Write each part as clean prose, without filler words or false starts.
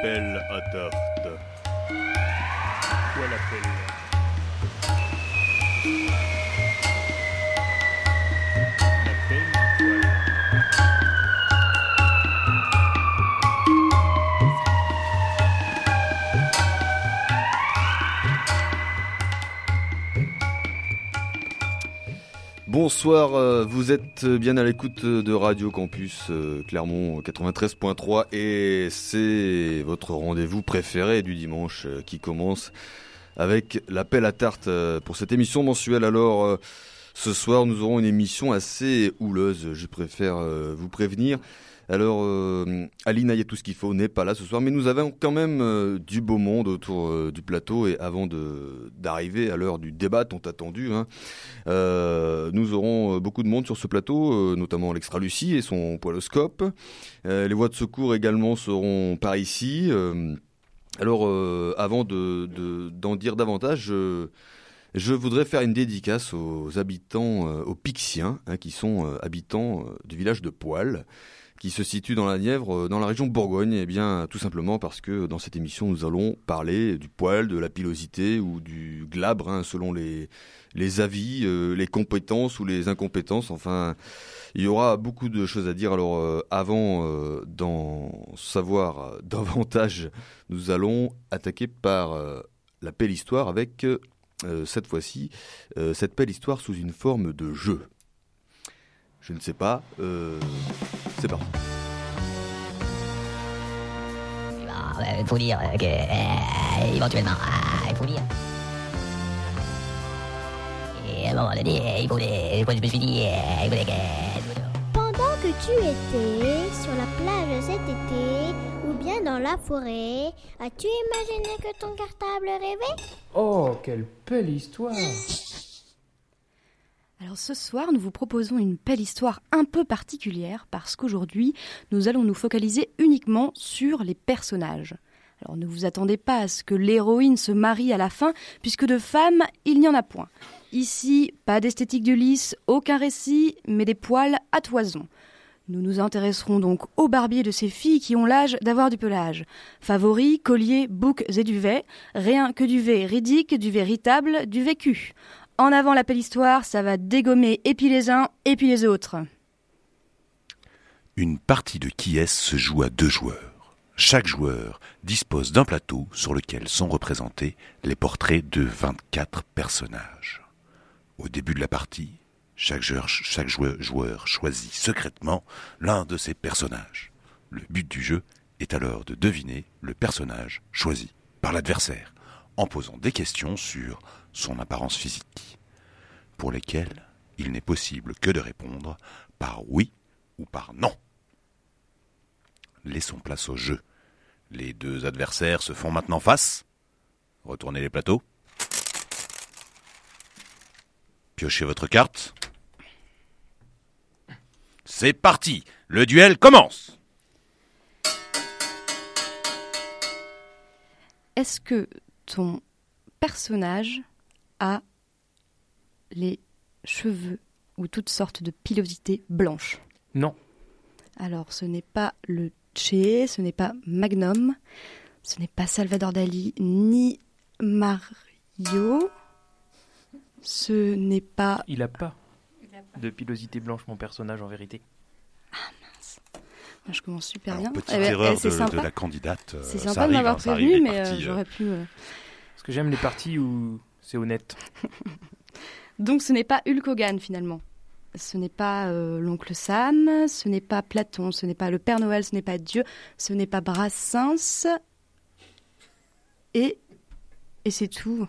pelle à tarte. Quoi la pelle? La pelle, voilà. Bonsoir, vous êtes bien à l'écoute de Radio Campus Clermont 93.3 et c'est votre rendez-vous préféré du dimanche qui commence avec l'appel à tarte pour cette émission mensuelle. Alors ce soir nous aurons une émission assez houleuse, je préfère vous prévenir. Alors Aline Ayatouskifo n'est pas là ce soir, mais nous avons quand même du beau monde autour du plateau. Et avant d'arriver à l'heure du débat tant attendu, nous aurons beaucoup de monde sur ce plateau, notamment Alextra Lucie et son poiloscope. Les voies de secours également seront par ici. Alors avant d'en dire davantage, je voudrais faire une dédicace aux habitants, aux Pixiens, qui sont habitants du village de Poil, qui se situe dans la Nièvre, dans la région de Bourgogne. Eh bien, tout simplement parce que dans cette émission, nous allons parler du poil, de la pilosité ou du glabre, selon les avis, les compétences ou les incompétences. Enfin, il y aura beaucoup de choses à dire. Alors, avant d'en savoir davantage, nous allons attaquer par la belle histoire avec, cette fois-ci, cette belle histoire sous une forme de jeu. Je ne sais pas. C'est parti. Il faut dire que éventuellement, il faut dire. Et à un moment donné, je me suis dit, il fallait que. Pendant que tu étais sur la plage cet été ou bien dans la forêt, as-tu imaginé que ton cartable rêvait? Oh, quelle belle histoire! Alors ce soir, nous vous proposons une belle histoire un peu particulière parce qu'aujourd'hui, nous allons nous focaliser uniquement sur les personnages. Alors ne vous attendez pas à ce que l'héroïne se marie à la fin, puisque de femmes, il n'y en a point. Ici, pas d'esthétique du lys, aucun récit, mais des poils à toison. Nous nous intéresserons donc aux barbiers de ces filles qui ont l'âge d'avoir du pelage. Favoris, colliers, boucs et duvets, rien que du véridique, du véritable, du vécu. En avant la belle histoire, ça va dégommer et puis les uns et puis les autres. Une partie de qui est-ce se joue à 2 joueurs. Chaque joueur dispose d'un plateau sur lequel sont représentés les portraits de 24 personnages. Au début de la partie, chaque joueur choisit secrètement l'un de ces personnages. Le but du jeu est alors de deviner le personnage choisi par l'adversaire, en posant des questions sur son apparence physique, pour lesquelles il n'est possible que de répondre par oui ou par non. Laissons place au jeu. Les 2 adversaires se font maintenant face. Retournez les plateaux. Piochez votre carte. C'est parti. Le duel commence. Est-ce que ton personnage a les cheveux ou toutes sortes de pilosités blanches? Non. Alors, ce n'est pas le Che, ce n'est pas Magnum, ce n'est pas Salvador Dali, ni Mario, ce n'est pas... Il a pas de pilosité blanche, mon personnage, en vérité. Ah mince, moi, je commence super Alors, bien. petite erreur de la candidate. C'est ça sympa arrive, de m'avoir ça prévenu, arrive, mais parties, j'aurais pu... Parce que j'aime les parties où c'est honnête. Donc ce n'est pas Hulk Hogan finalement. Ce n'est pas l'oncle Sam, ce n'est pas Platon, ce n'est pas le Père Noël, ce n'est pas Dieu, ce n'est pas Brassens. Et c'est tout.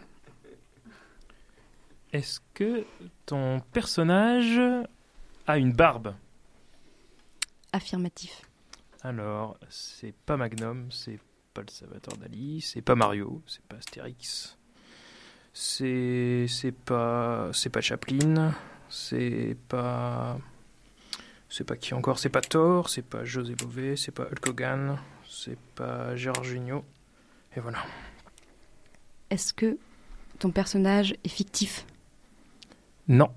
Est-ce que ton personnage a une barbe? Affirmatif. Alors, c'est pas Magnum, c'est pas le Salvador Dali, c'est pas Mario, c'est pas Astérix, c'est pas Chaplin, c'est pas qui encore, c'est pas Thor, c'est pas José Bové, c'est pas Hulk Hogan, c'est pas Jorginho, et voilà. Est-ce que ton personnage est fictif? Non.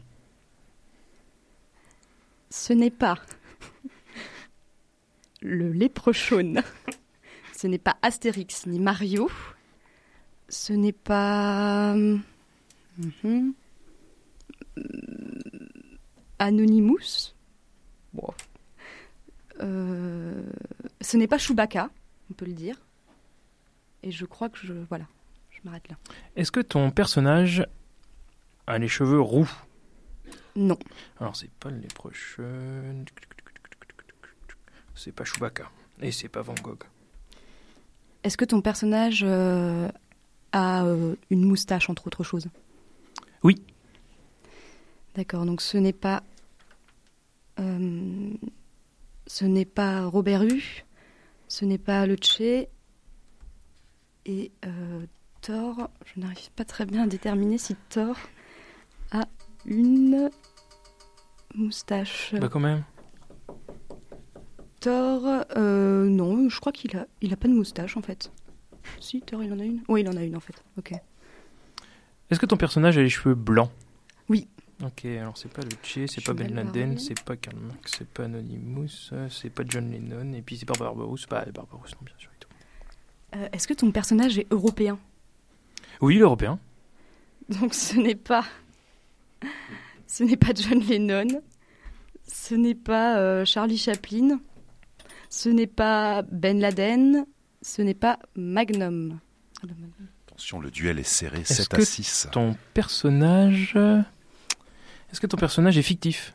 Ce n'est pas le léprechaune. Ce n'est pas Astérix ni Mario. Ce n'est pas... Anonymous. Bon. Ce n'est pas Chewbacca, on peut le dire. Et je crois que je m'arrête là. Est-ce que ton personnage a les cheveux roux? Non. Alors, c'est pas le léprechaun. C'est pas Chewbacca. Et c'est pas Van Gogh. Est-ce que ton personnage a une moustache, entre autres choses? Oui. D'accord, donc ce n'est pas Robert Hue, ce n'est pas le Tché, et Thor, je n'arrive pas très bien à déterminer si Thor a une moustache. Bah quand même. Thor, non, je crois qu'il a pas de moustache en fait. Si, Thor, il en a une? Oui, il en a une en fait, ok. Est-ce que ton personnage a les cheveux blancs? Oui. Ok, alors c'est pas le Tché, c'est pas Ben Laden, c'est pas Karl Marx, c'est pas Anonymous, c'est pas John Lennon, et puis c'est pas Barbarousse. Bah, Barbarousse, non, bien sûr. Et tout. Est-ce que ton personnage est européen? Oui, l'européen. Donc ce n'est pas John Lennon, ce n'est pas Charlie Chaplin, ce n'est pas Ben Laden, ce n'est pas Magnum. Attention, le duel est serré, Est-ce 7 à 6. Est-ce que ton personnage est fictif?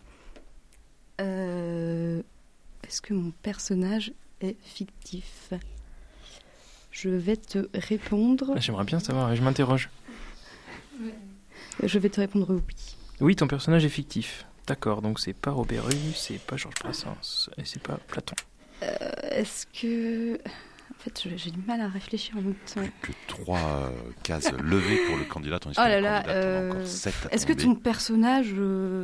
Est-ce que mon personnage est fictif? Je vais te répondre. J'aimerais bien savoir, je m'interroge. Je vais te répondre oui. Oui, ton personnage est fictif. D'accord, donc c'est pas Robert Hue, c'est pas Georges Brassens, et c'est pas Platon. Est-ce que... En fait, j'ai du mal à réfléchir en même temps. Plus que 3 cases levées pour le candidat, tandis que Oh là le là, candidat en a encore 7 à est-ce que tomber. ton personnage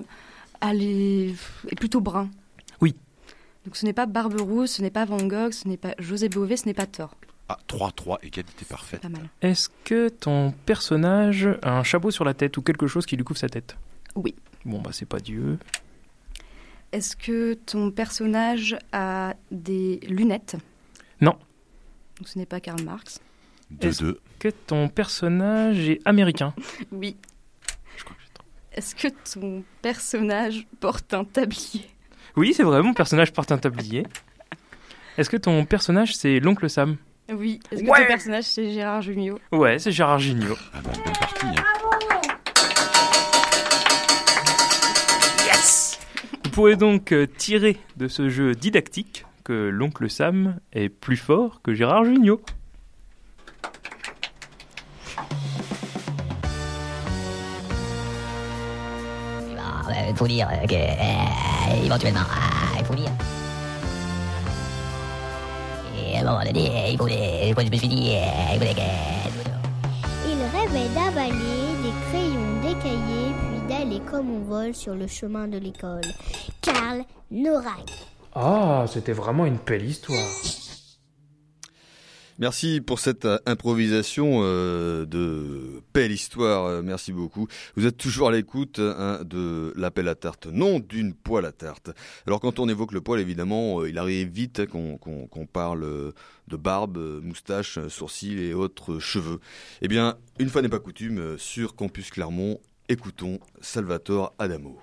est plutôt brun? Oui. Donc ce n'est pas Barberousse, ce n'est pas Van Gogh, ce n'est pas José Bové, ce n'est pas Thor. Ah, 3-3, égalité parfaite. Pas mal. Est-ce que ton personnage a un chapeau sur la tête ou quelque chose qui lui couvre sa tête? Oui. Bon, bah c'est pas Dieu. Est-ce que ton personnage a des lunettes? Non. Donc ce n'est pas Karl Marx. 2-2. Que ton personnage est américain? Oui. Je crois que j'ai trop. Est-ce que ton personnage porte un tablier? Oui, c'est vrai, mon personnage porte un tablier. Est-ce que ton personnage c'est l'oncle Sam? Oui. Est-ce que Ouais. ton personnage c'est Gérard Jugnot? Ouais, c'est Gérard Jugnot. Ah bah, belle partie. Hein. Vous pourrez donc tirer de ce jeu didactique que l'oncle Sam est plus fort que Gérard Jugnot. Il faut dire que, éventuellement, il faut dire. Et à un moment donné, je me suis dit, il fallait que... Il rêvait d'avaler des crayons, des cahiers, puis d'aller comme on vole sur le chemin de l'école. Karl Norak. Ah, c'était vraiment une belle histoire. Merci pour cette improvisation de belle histoire, merci beaucoup. Vous êtes toujours à l'écoute de l'appel à tarte, non d'une poêle à tarte. Alors quand on évoque le poil, évidemment, il arrive vite qu'on parle de barbe, moustache, sourcils et autres cheveux. Eh bien, une fois n'est pas coutume, sur Campus Clermont, écoutons Salvatore Adamo.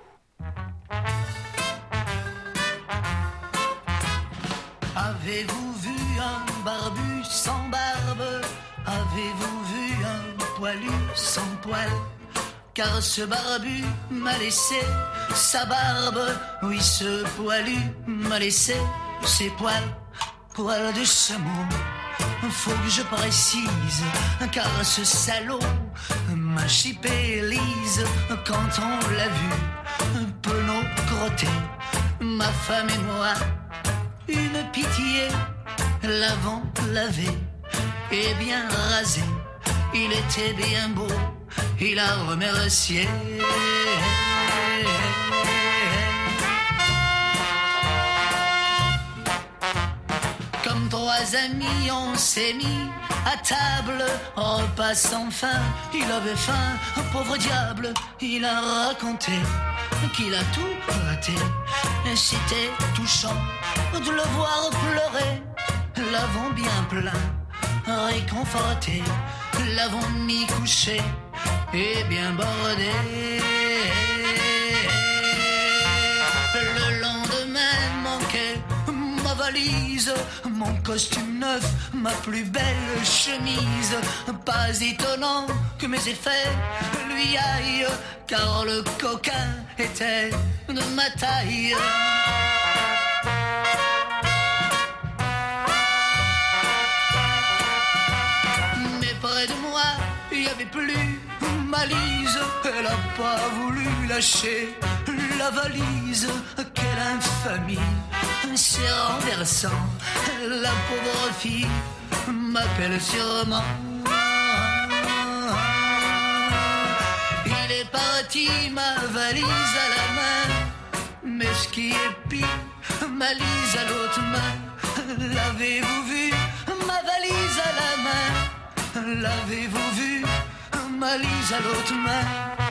Avez-vous vu un barbu sans barbe? Avez-vous vu un poilu sans poil? Car ce barbu m'a laissé sa barbe. Oui, ce poilu m'a laissé ses poils. Poils de chameau, faut que je précise, car ce salaud m'a chipé lise. Quand on l'a vu, penaud crotté, ma femme et moi, une pitié, l'avant lavé et bien rasé. Il était bien beau, il a remercié. Comme trois amis, on s'est mis à table, repas sans fin. Il avait faim, pauvre diable, il a raconté qu'il a tout raté. C'était touchant de le voir pleurer. l'avons bien plein, réconforté, l'avons mis couché et bien bordé. Le lendemain manquait ma valise, mon costume neuf, ma plus belle chemise. Pas étonnant que mes effets lui aillent, car le coquin était de ma taille. Mais près de moi, il n'y avait plus ma Lise. Elle a pas voulu lâcher la valise. Quelle infamie, c'est renversant. La pauvre fille m'appelle sûrement. Il est parti, ma valise à la main. Mais ce qui est pire, ma Lise à l'autre main. L'avez-vous vu, ma valise à la main? L'avez-vous vu, ma Lise à l'autre main?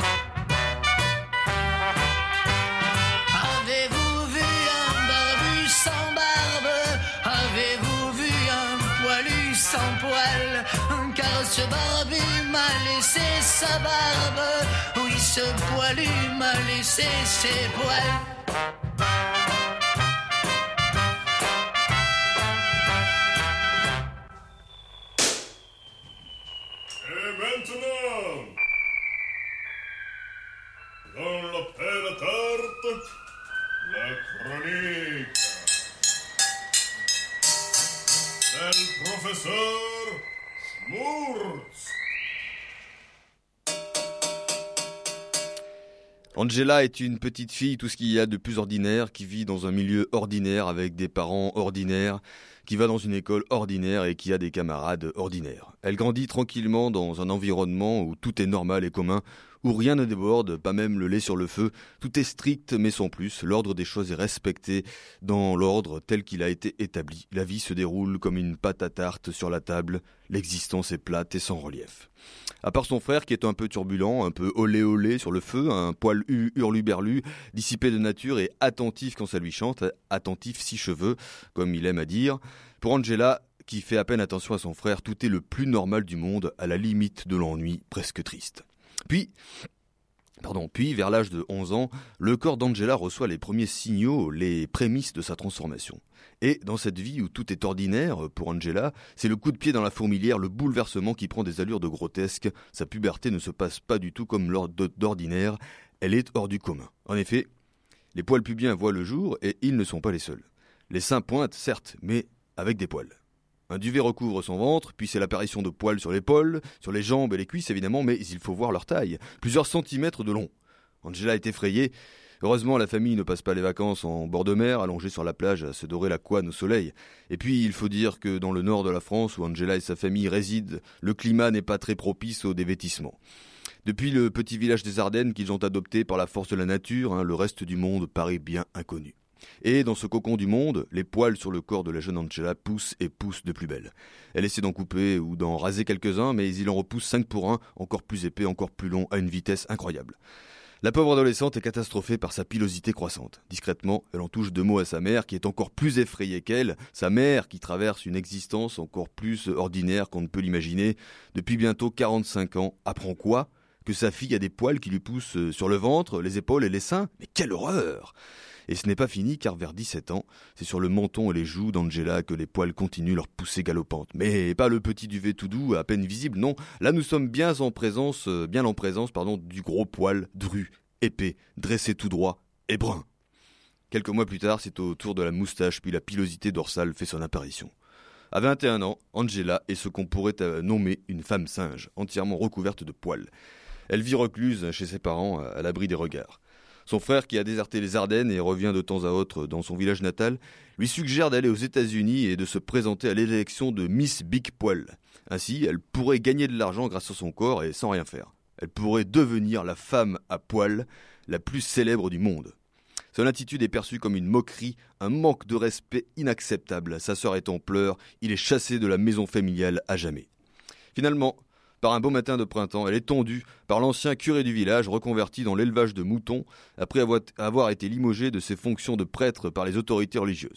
Avez-vous vu un barbu sans barbe? Avez-vous vu un poilu sans poil? Car ce barbu m'a laissé sa barbe. Oui, ce poilu m'a laissé ses poils. Et maintenant, dans la pelle à tarte, la chronique del professeur Schmurz. Angela est une petite fille, tout ce qu'il y a de plus ordinaire, qui vit dans un milieu ordinaire avec des parents ordinaires, qui va dans une école ordinaire et qui a des camarades ordinaires. Elle grandit tranquillement dans un environnement où tout est normal et commun, où rien ne déborde, pas même le lait sur le feu. Tout est strict mais sans plus, l'ordre des choses est respecté dans l'ordre tel qu'il a été établi. La vie se déroule comme une pâte à tarte sur la table, l'existence est plate et sans relief. À part son frère qui est un peu turbulent, un peu olé sur le feu, un poil hurluberlu, dissipé de nature et attentif quand ça lui chante, attentif six cheveux, comme il aime à dire. Pour Angela, qui fait à peine attention à son frère, tout est le plus normal du monde, à la limite de l'ennui, presque triste. Puis, vers l'âge de 11 ans, le corps d'Angela reçoit les premiers signaux, les prémices de sa transformation. Et dans cette vie où tout est ordinaire, pour Angela, c'est le coup de pied dans la fourmilière, le bouleversement qui prend des allures de grotesque. Sa puberté ne se passe pas du tout comme lors d'ordinaire, elle est hors du commun. En effet, les poils pubiens voient le jour et ils ne sont pas les seuls. Les seins pointent, certes, mais avec des poils. Un duvet recouvre son ventre, puis c'est l'apparition de poils sur l'épaule, sur les jambes et les cuisses évidemment, mais il faut voir leur taille, plusieurs centimètres de long. Angela est effrayée. Heureusement, la famille ne passe pas les vacances en bord de mer, allongée sur la plage à se dorer la couenne au soleil. Et puis, il faut dire que dans le nord de la France, où Angela et sa famille résident, le climat n'est pas très propice au dévêtissement. Depuis le petit village des Ardennes qu'ils ont adopté par la force de la nature, le reste du monde paraît bien inconnu. Et dans ce cocon du monde, les poils sur le corps de la jeune Angela poussent et poussent de plus belle. Elle essaie d'en couper ou d'en raser quelques-uns, mais il en repousse 5 pour 1, encore plus épais, encore plus long, à une vitesse incroyable. La pauvre adolescente est catastrophée par sa pilosité croissante. Discrètement, elle en touche 2 mots à sa mère, qui est encore plus effrayée qu'elle, sa mère qui traverse une existence encore plus ordinaire qu'on ne peut l'imaginer. Depuis bientôt 45 ans, apprend quoi ? Que sa fille a des poils qui lui poussent sur le ventre, les épaules et les seins ? Mais quelle horreur ! Et ce n'est pas fini car vers 17 ans, c'est sur le menton et les joues d'Angela que les poils continuent leur poussée galopante. Mais pas le petit duvet tout doux, à peine visible, non. Là nous sommes bien en présence du gros poil dru, épais, dressé tout droit et brun. Quelques mois plus tard, c'est au tour de la moustache puis la pilosité dorsale fait son apparition. À 21 ans, Angela est ce qu'on pourrait nommer une femme singe, entièrement recouverte de poils. Elle vit recluse chez ses parents, à l'abri des regards. Son frère, qui a déserté les Ardennes et revient de temps à autre dans son village natal, lui suggère d'aller aux États-Unis et de se présenter à l'élection de Miss Big Poil. Ainsi, elle pourrait gagner de l'argent grâce à son corps et sans rien faire. Elle pourrait devenir la femme à poils la plus célèbre du monde. Son attitude est perçue comme une moquerie, un manque de respect inacceptable. Sa sœur est en pleurs, il est chassé de la maison familiale à jamais. Finalement, par un beau matin de printemps, elle est tondue par l'ancien curé du village, reconverti dans l'élevage de moutons, après avoir été limogé de ses fonctions de prêtre par les autorités religieuses.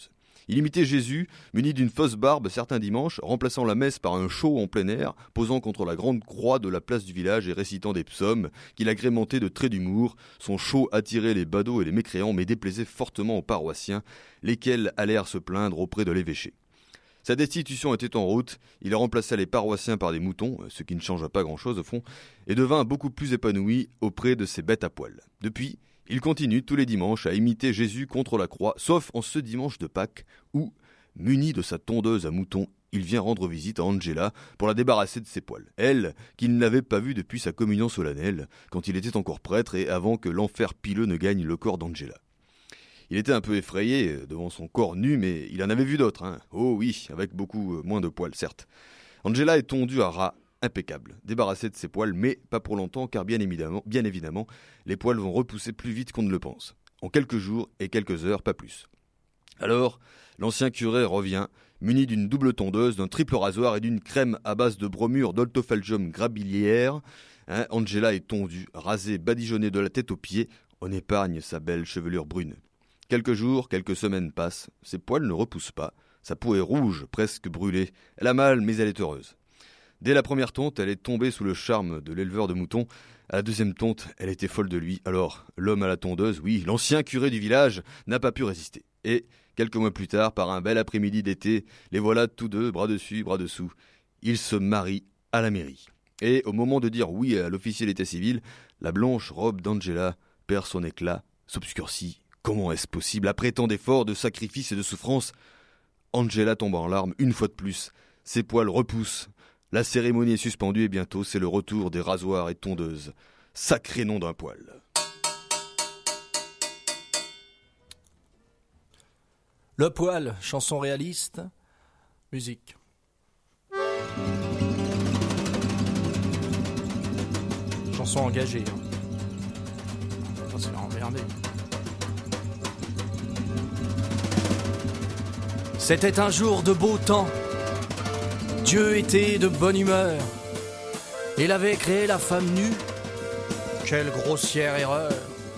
Il imitait Jésus, muni d'une fausse barbe certains dimanches, remplaçant la messe par un show en plein air, posant contre la grande croix de la place du village et récitant des psaumes, qu'il agrémentait de traits d'humour. Son show attirait les badauds et les mécréants, mais déplaisait fortement aux paroissiens, lesquels allèrent se plaindre auprès de l'évêché. Sa destitution était en route, il remplaça les paroissiens par des moutons, ce qui ne changea pas grand-chose au fond, et devint beaucoup plus épanoui auprès de ses bêtes à poil. Depuis, il continue tous les dimanches à imiter Jésus contre la croix, sauf en ce dimanche de Pâques, où, muni de sa tondeuse à moutons, il vient rendre visite à Angela pour la débarrasser de ses poils. Elle, qu'il n'avait pas vue depuis sa communion solennelle, quand il était encore prêtre et avant que l'enfer pileux ne gagne le corps d'Angela. Il était un peu effrayé devant son corps nu, mais il en avait vu d'autres, hein. Oh oui, avec beaucoup moins de poils, certes. Angela est tondue à ras, impeccable, débarrassée de ses poils, mais pas pour longtemps, car bien évidemment, les poils vont repousser plus vite qu'on ne le pense. En quelques jours et quelques heures, pas plus. Alors, l'ancien curé revient, muni d'une double tondeuse, d'un triple rasoir et d'une crème à base de bromure d'Oltophalgium grabiliaire. Angela est tondue, rasée, badigeonnée de la tête aux pieds. On épargne sa belle chevelure brune. Quelques jours, quelques semaines passent, ses poils ne repoussent pas, sa peau est rouge, presque brûlée, elle a mal mais elle est heureuse. Dès la première tonte, elle est tombée sous le charme de l'éleveur de moutons, à la deuxième tonte, elle était folle de lui, alors l'homme à la tondeuse, oui, l'ancien curé du village, n'a pas pu résister. Et, quelques mois plus tard, par un bel après-midi d'été, les voilà tous deux, bras dessus, bras dessous, ils se marient à la mairie. Et au moment de dire oui à l'officier d'état civil, la blanche robe d'Angela perd son éclat, s'obscurcit. Comment est-ce possible, après tant d'efforts, de sacrifices et de souffrances? Angela tombe en larmes une fois de plus. Ses poils repoussent. La cérémonie est suspendue et bientôt c'est le retour des rasoirs et tondeuses. Sacré nom d'un poil. Le poil, chanson réaliste, musique. Chanson engagée. Oh, c'est emmerdé. C'était un jour de beau temps. Dieu était de bonne humeur. Il avait créé la femme nue. Quelle grossière erreur.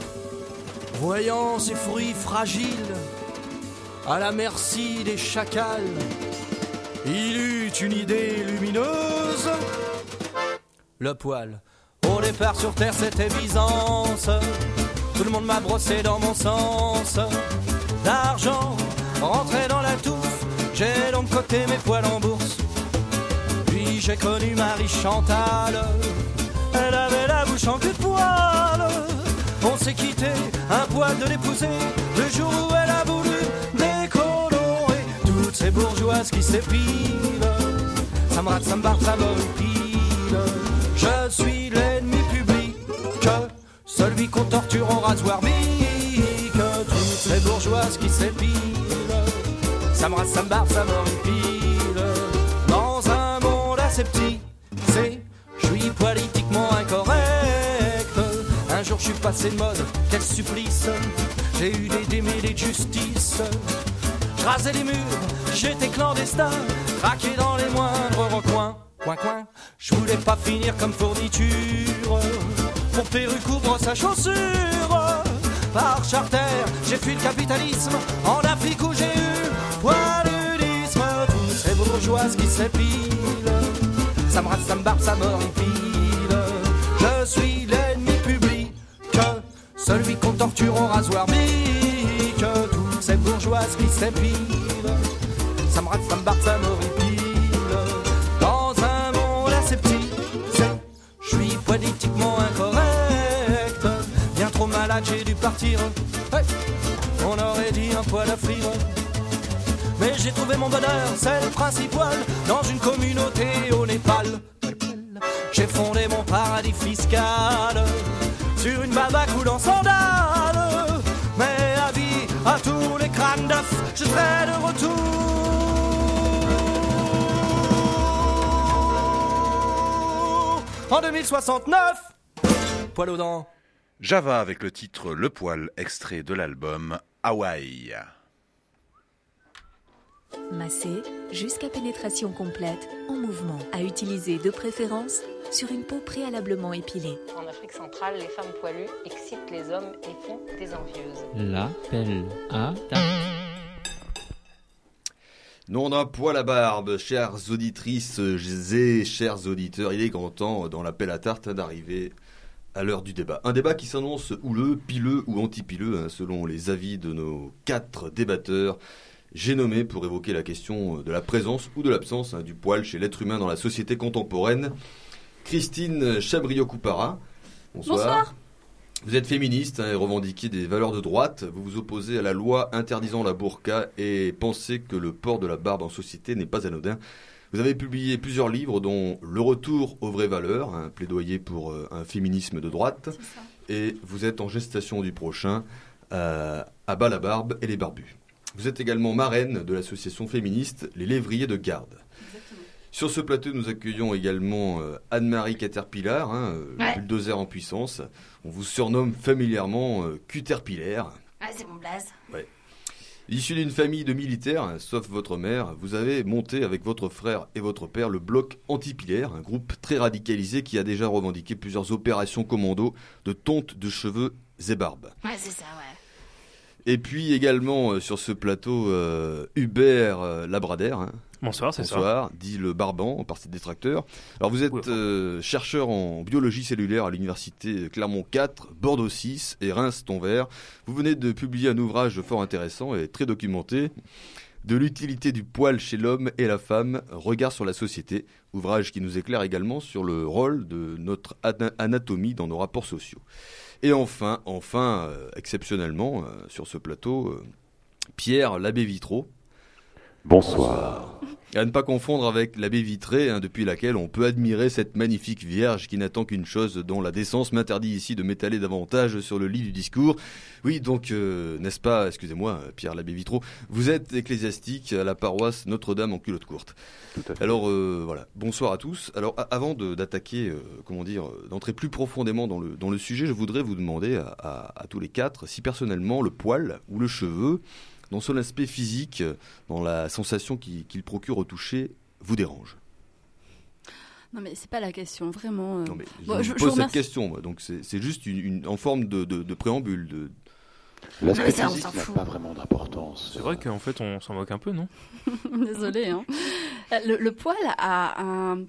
Voyant ses fruits fragiles, à la merci des chacals, il eut une idée lumineuse. Le poil. Au départ sur terre c'était Byzance. Tout le monde m'a brossé dans mon sens. D'argent rentré dans la touffe, j'ai donc coté mes poils en bourse. Puis j'ai connu Marie Chantal, elle avait la bouche en cul de poil. On s'est quitté, un poil de l'épouser, le jour où elle a voulu décolorer toutes ces bourgeoises qui s'épilent. Ça me rate, ça me barre, ça m'horripile. Je suis l'ennemi public, celui qu'on torture en rasoir bique. Toutes ces bourgeoises qui s'épilent, ça me rate, ça me barre, ça m'horripile. Dans un monde aseptique, je suis politiquement incorrect. Un jour je suis passé de mode, quel supplice. J'ai eu des démêlés de justice. Je rasais les murs, j'étais clandestin, craqué dans les moindres recoins. Coin coin, je voulais pas finir comme fourniture pour perruque ou brosse à chaussures. Par charter, j'ai fui le capitalisme en Afrique où j'ai eu poiludisme. Toutes ces bourgeoises qui s'épilent, ça me rate, ça me barbe, ça m'horripile. Je suis l'ennemi public, celui qu'on torture au rasoir bique. Toutes ces bourgeoises qui s'épilent, ça me rate, ça me barbe, ça m'horripile. Dans un monde aseptique, je suis politiquement incorrect. Bien trop malade, j'ai dû partir. Hey, on aurait dit un poil à frire. Mais j'ai trouvé mon bonheur, c'est le principal, dans une communauté au Népal. J'ai fondé mon paradis fiscal sur une baba coulant sandales. Mais avis à tous les crânes d'œufs, je serai de retour en 2069. Poil aux dents. Java avec le titre Le Poil, extrait de l'album Hawaï. Masser jusqu'à pénétration complète en mouvement. À utiliser de préférence sur une peau préalablement épilée. En Afrique centrale, les femmes poilues excitent les hommes et font des envieuses. La pelle à ta... Non d'un poil à barbe, chères auditrices et chers auditeurs, il est grand temps dans l'appel à tarte d'arriver à l'heure du débat. Un débat qui s'annonce houleux, pileux ou anti-pileux, selon les avis de nos 4 débatteurs. J'ai nommé pour évoquer la question de la présence ou de l'absence du poil chez l'être humain dans la société contemporaine. Christine Chabriot-Coupara, bonsoir. Bonsoir. Vous êtes féministe et revendiquez des valeurs de droite. Vous vous opposez à la loi interdisant la burqa et pensez que le port de la barbe en société n'est pas anodin. Vous avez publié plusieurs livres dont Le retour aux vraies valeurs, un plaidoyer pour un féminisme de droite. Et vous êtes en gestation du prochain, à bas la barbe et les barbus. Vous êtes également marraine de l'association féministe Les Lévriers de Garde. Exactement. Sur ce plateau, nous accueillons également Anne-Marie Caterpillar, le bulldozer en puissance. On vous surnomme familièrement Cuterpillaire. Ah, c'est mon blaze. Ouais. Issu d'une famille de militaires, sauf votre mère, vous avez monté avec votre frère et votre père le bloc antipillaire, un groupe très radicalisé qui a déjà revendiqué plusieurs opérations commando de tonte de cheveux et barbe. Ouais, c'est ça, ouais. Et puis également sur ce plateau, Hubert Labrader. Bonsoir, c'est ça. Bonsoir, dit le Barban, en partie détracteur. Alors vous êtes chercheur en biologie cellulaire à l'université Clermont 4, Bordeaux 6 et Reims-Tonvers. Vous venez de publier un ouvrage fort intéressant et très documenté, De l'utilité du poil chez l'homme et la femme, regard sur la société. Ouvrage qui nous éclaire également sur le rôle de notre anatomie dans nos rapports sociaux. Et enfin, exceptionnellement, sur ce plateau, Pierre l'abbé Vitraux. Bonsoir. Et à ne pas confondre avec l'abbé Vitré, depuis laquelle on peut admirer cette magnifique vierge qui n'attend qu'une chose dont la décence m'interdit ici de m'étaler davantage sur le lit du discours. Oui, donc, n'est-ce pas, excusez-moi, Pierre l'abbé Vitraux, vous êtes ecclésiastique à la paroisse Notre-Dame en culotte courte. Tout à fait. Alors, voilà, bonsoir à tous. Alors, avant d'attaquer, d'entrer plus profondément dans le sujet, je voudrais vous demander à tous les 4 si personnellement le poil ou le cheveu, dans son aspect physique, dans la sensation qu'il procure au toucher, vous dérange? Non mais c'est pas la question, vraiment. Non mais je pose cette question, moi, donc c'est juste en forme de préambule. L'aspect physique n'a pas vraiment d'importance. C'est vrai qu'en fait on s'en moque un peu, non? Désolée. Hein. Le poil a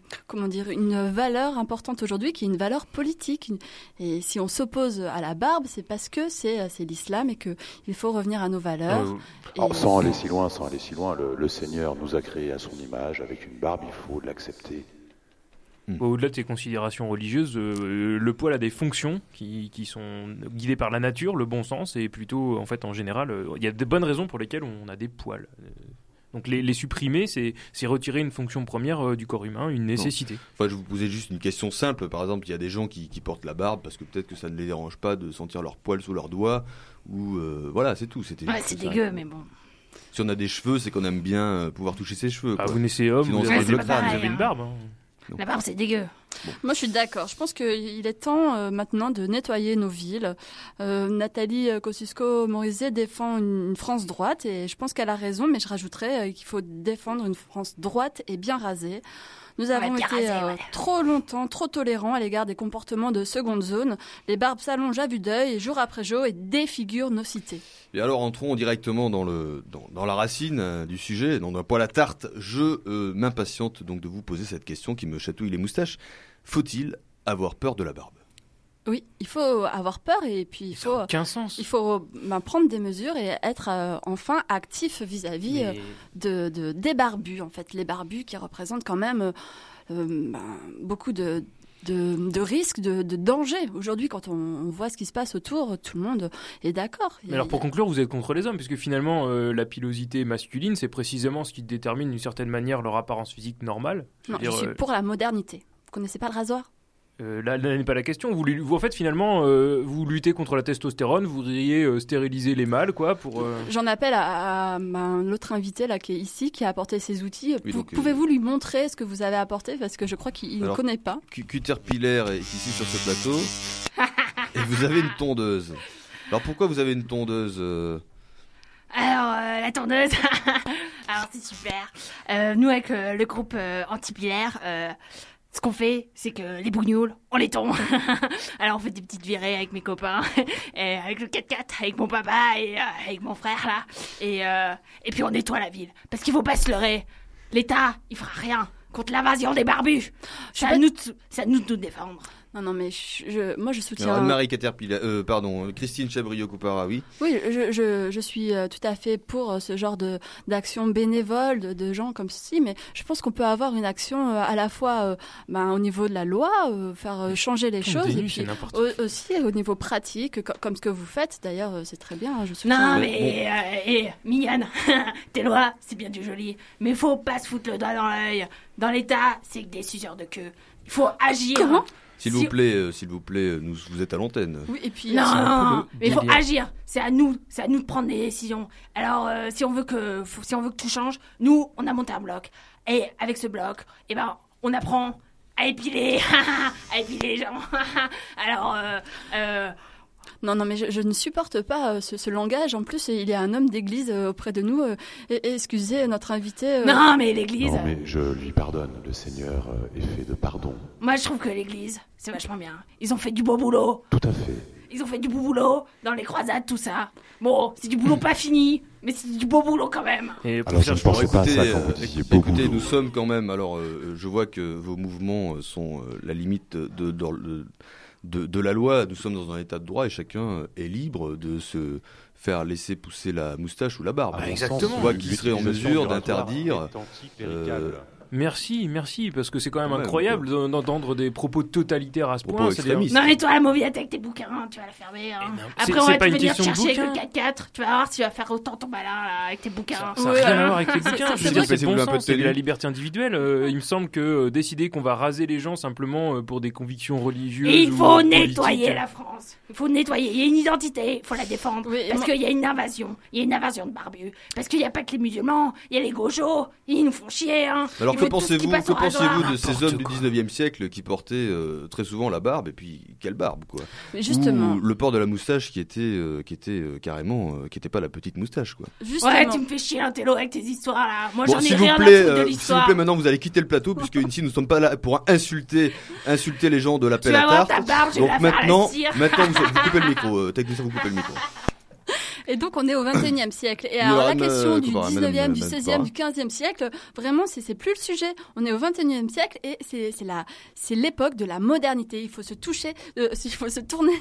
une valeur importante aujourd'hui qui est une valeur politique. Et si on s'oppose à la barbe, c'est parce que c'est l'islam et qu'il faut revenir à nos valeurs. Sans aller si loin, le Seigneur nous a créés à son image. Avec une barbe, il faut l'accepter. Au-delà de ces considérations religieuses, le poil a des fonctions qui sont guidées par la nature, le bon sens, et plutôt, en fait, en général, il y a de bonnes raisons pour lesquelles on a des poils. Donc les supprimer, c'est retirer une fonction première du corps humain, une nécessité. Enfin, je vous posais juste une question simple. Par exemple, il y a des gens qui portent la barbe parce que peut-être que ça ne les dérange pas de sentir leur poil sous leurs doigts, ou voilà, c'est tout. C'est dégueu, mais bon. Si on a des cheveux, c'est qu'on aime bien pouvoir toucher ses cheveux. Vous naissez homme, vous avez une barbe. Non. La barbe, c'est dégueu. Bon. Moi, je suis d'accord. Je pense qu'il est temps maintenant de nettoyer nos villes. Nathalie Kosciusko-Morizet défend une France droite et je pense qu'elle a raison, mais je rajouterais qu'il faut défendre une France droite et bien rasée. Nous avons été trop longtemps, trop tolérants à l'égard des comportements de seconde zone. Les barbes s'allongent à vue d'œil, jour après jour, et défigurent nos cités. Et alors, entrons directement dans la racine du sujet, dans un poil à tarte. Je m'impatiente donc de vous poser cette question qui me chatouille les moustaches. Faut-il avoir peur de la barbe ? Oui, il faut avoir peur et puis il faut prendre des mesures et être enfin actif vis-à-vis des barbus. En fait, les barbus qui représentent quand même beaucoup de risques, de dangers. Aujourd'hui, quand on voit ce qui se passe autour, tout le monde est d'accord. Mais alors pour conclure, vous êtes contre les hommes, puisque finalement, la pilosité masculine, c'est précisément ce qui détermine d'une certaine manière leur apparence physique normale. Je suis pour la modernité. Vous connaissez pas le rasoir ? Là n'est pas la question. Vous en fait, finalement, vous luttez contre la testostérone, vous voudriez stériliser les mâles, quoi, pour... J'en appelle à l'autre invité, là, qui est ici, qui a apporté ses outils. Pouvez-vous lui montrer ce que vous avez apporté, parce que je crois qu'il ne connaît pas. Cuterpillaire est ici sur ce plateau, et vous avez une tondeuse. Alors, pourquoi vous avez une tondeuse Alors, la tondeuse, alors c'est super. Nous, avec le groupe antipillaire... ce qu'on fait, c'est que les bougnoules, on les tombe. Alors on fait des petites virées avec mes copains, et avec le 4x4, avec mon papa et avec mon frère là. Et puis on nettoie la ville. Parce qu'il faut pas se leurrer. L'État, il fera rien contre l'invasion des barbus. C'est à nous de nous défendre. Non, mais moi je soutiens... Alors, Anne-Marie Caterpillar, Christine Chabriot-Coupara, oui. Oui, je suis tout à fait pour ce genre d'action bénévole, de gens comme ceci, mais je pense qu'on peut avoir une action à la fois au niveau de la loi, faire changer les choses, et puis aussi au niveau pratique, comme ce que vous faites. D'ailleurs, c'est très bien, je soutiens... Non, mais mignonne, tes lois, c'est bien du joli, mais faut pas se foutre le doigt dans l'œil. Dans l'État, c'est que des suceurs de queue. Il faut agir. Comment ? S'il vous plaît, vous êtes à l'antenne. Oui, et puis non, mais il faut agir. C'est à nous de prendre des décisions. Alors, si on veut que tout change, nous, on a monté un bloc. Et avec ce bloc, on apprend à épiler, les gens. Alors, Non, mais je ne supporte pas ce langage. En plus, il y a un homme d'église auprès de nous. Excusez notre invité. Non, mais l'église... Non, mais je lui pardonne. Le Seigneur est fait de pardon. Moi, je trouve que l'église, c'est vachement bien. Ils ont fait du beau boulot. Tout à fait. Ils ont fait du beau boulot dans les croisades, tout ça. Bon, c'est du boulot pas fini, mais c'est du beau boulot quand même. Alors, je ne pensais pas à ça quand vous disiez beau boulot. Écoutez, nous sommes quand même... Alors, je vois que vos mouvements sont la limite de la loi. Nous sommes dans un état de droit et chacun est libre de se faire laisser pousser la moustache ou la barbe. Exactement. On voit qui serait en mesure d'interdire... Merci, parce que c'est quand même incroyable d'entendre des propos totalitaires à ce point. Non, mais toi, la mauviette avec tes bouquins, tu vas la fermer. Hein. Après, on va te venir chercher avec le 4x4. Tu vas voir si tu vas faire autant ton malin là, avec tes bouquins. Ça n'a rien à voir avec les bouquins. Je veux dire, c'est bon sens, c'est la liberté individuelle. Il me semble que décider qu'on va raser les gens simplement pour des convictions religieuses. Et il faut nettoyer la France. Il faut nettoyer. Il y a une identité, il faut la défendre. Parce qu'il y a une invasion. Il y a une invasion de barbus. Parce qu'il n'y a pas que les musulmans, il y a les gauchos. Ils nous font chier. Hein. Alors que pensez-vous de ces hommes du 19e siècle qui portaient très souvent la barbe, et puis quelle barbe quoi. Mais justement. Ou le port de la moustache qui était carrément qui était pas la petite moustache quoi. Justement. Ouais, tu me fais chier un télo avec tes histoires là. Moi j'en ai rien à foutre de l'histoire. S'il vous plaît, maintenant vous allez quitter le plateau puisque ici nous sommes pas là pour insulter les gens de l'appel à tarte. Tu vas voir ta barbe, je vais la faire à la cire. Maintenant vous coupez le micro, technicien vous coupez le micro. Et donc on est au 21e siècle. Et alors la question du 19e, du 16e, du 15e siècle, vraiment c'est plus le sujet. On est au 21e siècle et c'est l'époque de la modernité. Il faut se toucher, il faut se tourner.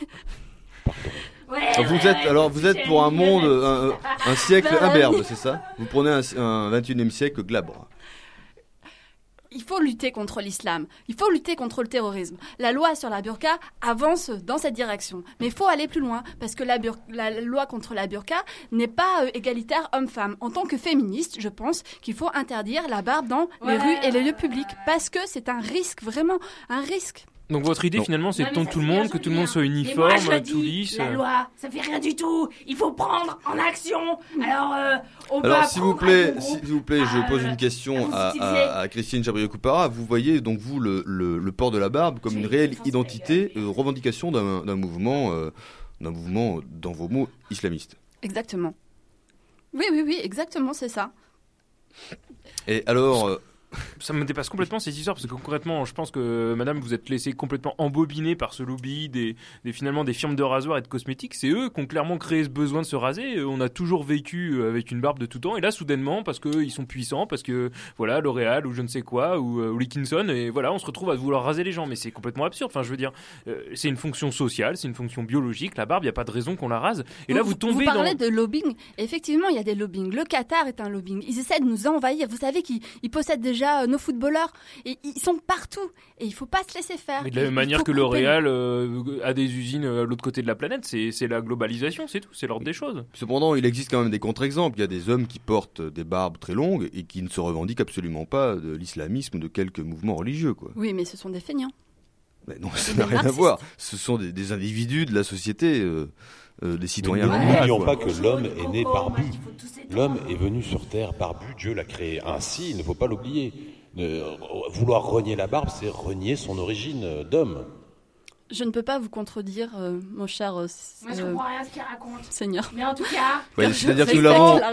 Vous êtes pour un monde, un siècle imberbe, c'est ça ? Vous prenez un 21e siècle glabre. Il faut lutter contre l'islam, il faut lutter contre le terrorisme. La loi sur la burqa avance dans cette direction. Mais il faut aller plus loin, parce que la loi contre la burqa n'est pas égalitaire homme-femme. En tant que féministe, je pense qu'il faut interdire la barbe dans les rues et les lieux publics, parce que c'est un risque, vraiment un risque. Donc votre idée finalement c'est de tondre tout le monde, que tout le monde soit uniforme, tout lisse. La loi, ça fait rien du tout. Il faut prendre en action. Alors s'il vous plaît, je pose une question à Christine Chabriot-Coupara. Vous voyez donc vous le port de la barbe comme une réelle identité, revendication d'un mouvement dans vos mots islamistes. Exactement. Oui, exactement, c'est ça. Et alors. Ça me dépasse complètement cette histoire parce que concrètement je pense que madame vous êtes laissée complètement embobinée par ce lobby finalement des firmes de rasoirs et de cosmétiques. C'est eux qui ont clairement créé ce besoin de se raser. On a toujours vécu avec une barbe de tout temps et là soudainement parce qu'ils sont puissants, parce que voilà L'Oréal ou je ne sais quoi ou Dickinson et voilà on se retrouve à vouloir raser les gens, mais c'est complètement absurde. Enfin je veux dire c'est une fonction sociale, c'est une fonction biologique, la barbe il n'y a pas de raison qu'on la rase. Et là vous tombez vous parlez de lobbying. Effectivement il y a des lobbying. Le Qatar est un lobbying. Ils essaient de nous envahir. Vous savez qu'ils possèdent déjà nos footballeurs et ils sont partout et il faut pas se laisser faire. Mais de la même manière que L'Oréal a des usines à l'autre côté de la planète, c'est la globalisation, c'est tout, c'est l'ordre des choses. Cependant, il existe quand même des contre-exemples. Il y a des hommes qui portent des barbes très longues et qui ne se revendiquent absolument pas de l'islamisme ou de quelques mouvements religieux, quoi. Oui, mais ce sont des feignants. Mais non, ça n'a rien à voir. Ce sont des individus de la société. Des citoyens. N'oublions pas que l'homme est né barbu. L'homme est venu sur Terre barbu, Dieu l'a créé ainsi, il ne faut pas l'oublier. Vouloir renier la barbe, c'est renier son origine d'homme. Je ne peux pas vous contredire, mon cher Moi, je comprends rien à ce qu'il raconte. Seigneur. Mais en tout cas... Ouais, c'est-à-dire que nous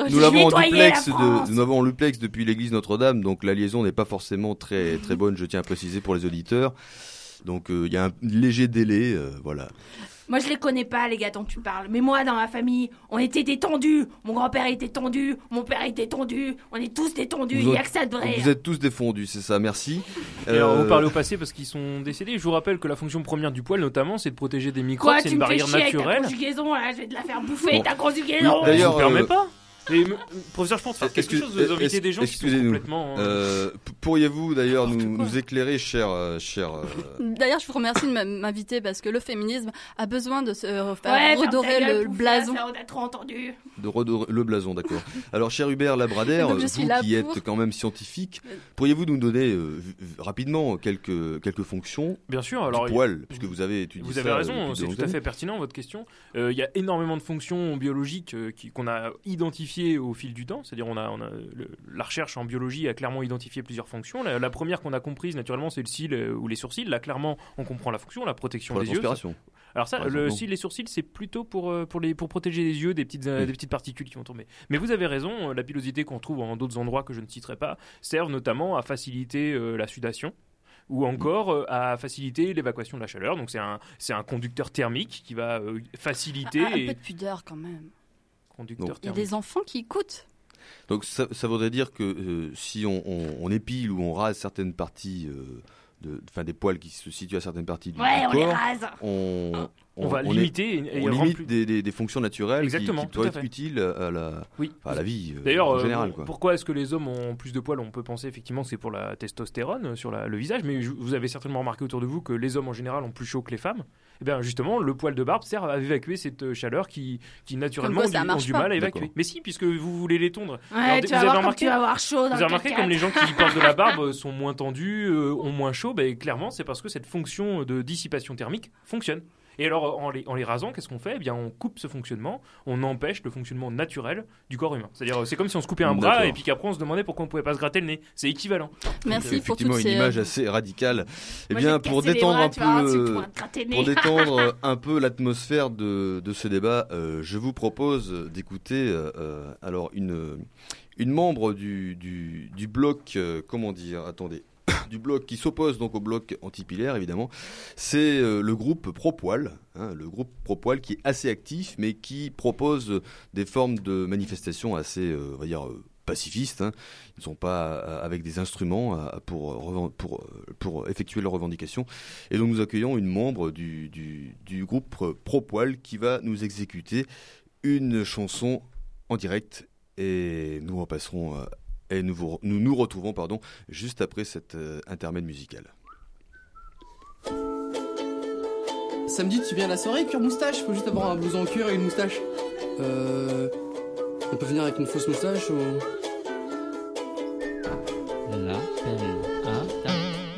l'avons en duplex depuis l'église Notre-Dame, donc la liaison n'est pas forcément très, très bonne, je tiens à préciser pour les auditeurs. Donc il y a un léger délai, voilà. Moi, je les connais pas, les gars dont tu parles. Mais moi, dans ma famille, on était détendus. Mon grand-père était tendu, mon père était tendu. On est tous détendus, il n'y a que ça de vrai. Vous êtes tous défendus, c'est ça, merci. Et alors, vous parlez au passé parce qu'ils sont décédés. Je vous rappelle que la fonction première du poil, notamment, c'est de protéger des microbes. Quoi, c'est une barrière naturelle. Avec ta conjugaison, là, je vais te la faire bouffer, ta conjugaison. Oui, d'ailleurs, je vous permets pas. Et, professeur, je pense faire quelque chose, vous inviter des gens qui sont complètement... pourriez-vous d'ailleurs nous éclairer, cher... D'ailleurs, je vous remercie de m'inviter parce que le féminisme a besoin de se faire redorer le blason. On a trop entendu. De redorer le blason, d'accord. Alors, cher Hubert Labrader, vous qui êtes quand même scientifique, pourriez-vous nous donner rapidement quelques fonctions Bien sûr, alors, du poil, puisque vous avez étudié ça. Vous avez raison, c'est tout à fait pertinent votre question. Il y a énormément de fonctions biologiques qu'on a identifiées au fil du temps, c'est-à-dire la recherche en biologie a clairement identifié plusieurs fonctions. La première qu'on a comprise naturellement, c'est le cil ou les sourcils. Là, clairement, on comprend la fonction, la protection des yeux. Alors ça, le cil, les sourcils, c'est plutôt pour protéger les yeux des petites particules qui vont tomber. Mais vous avez raison, la pilosité qu'on trouve en d'autres endroits que je ne citerai pas servent notamment à faciliter la sudation ou encore à faciliter l'évacuation de la chaleur. Donc c'est un conducteur thermique qui va faciliter... Un peu de pudeur quand même. Il y a des enfants qui écoutent. Donc ça voudrait dire que si on épile ou on rase certaines parties des poils qui se situent à certaines parties du corps, on les rase. On va limiter on limite des fonctions naturelles Exactement, qui doivent être utiles à la vie d'ailleurs, en général. Pourquoi est-ce que les hommes ont plus de poils ? On peut penser effectivement que c'est pour la testostérone sur le visage, mais vous avez certainement remarqué autour de vous que les hommes en général ont plus chaud que les femmes. Et bien justement, le poil de barbe sert à évacuer cette chaleur qui naturellement ont du mal à évacuer. D'accord. Mais si, puisque vous voulez les tondre. Ouais, alors, tu vas avoir chaud. Vous avez remarqué comme les gens qui portent de la barbe sont moins tendus, ont moins chaud. Clairement, c'est parce que cette fonction de dissipation thermique fonctionne. Et alors, en les rasant, qu'est-ce qu'on fait ? Eh bien, on coupe ce fonctionnement, on empêche le fonctionnement naturel du corps humain. C'est-à-dire, c'est comme si on se coupait un bras et puis qu'après on se demandait pourquoi on ne pouvait pas se gratter le nez. C'est équivalent. Merci pour toutes effectivement, une image assez radicale. Eh bien, pour détendre un peu l'atmosphère de ce débat, je vous propose d'écouter alors une membre du bloc, du bloc qui s'oppose donc au bloc antipilaire, évidemment, c'est le groupe Propoil, le groupe Propoil qui est assez actif, mais qui propose des formes de manifestation assez, on va dire, pacifistes. Ils ne sont pas avec des instruments pour effectuer leurs revendications. Et donc nous accueillons une membre du groupe Propoil qui va nous exécuter une chanson en direct, et nous repasserons... Et nous retrouvons juste après cet intermède musical. Samedi, tu viens à la soirée, cuir moustache. Faut juste avoir un blouson en cuir et une moustache. On peut venir avec une fausse moustache ou... L'appel à ta...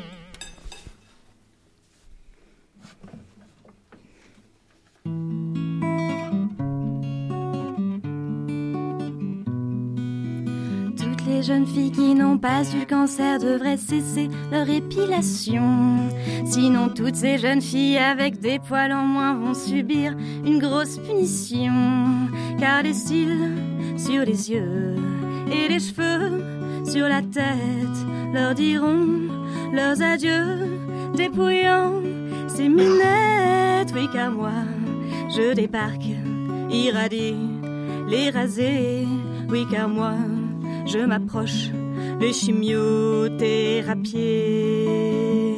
Les jeunes filles qui n'ont pas eu le cancer devraient cesser leur épilation. Sinon toutes ces jeunes filles avec des poils en moins vont subir une grosse punition. Car les cils sur les yeux et les cheveux sur la tête leur diront leurs adieux, dépouillant ces minettes. Oui, car moi je débarque, irradie, les rasés. Oui, car moi je m'approche, le chimiothérapié.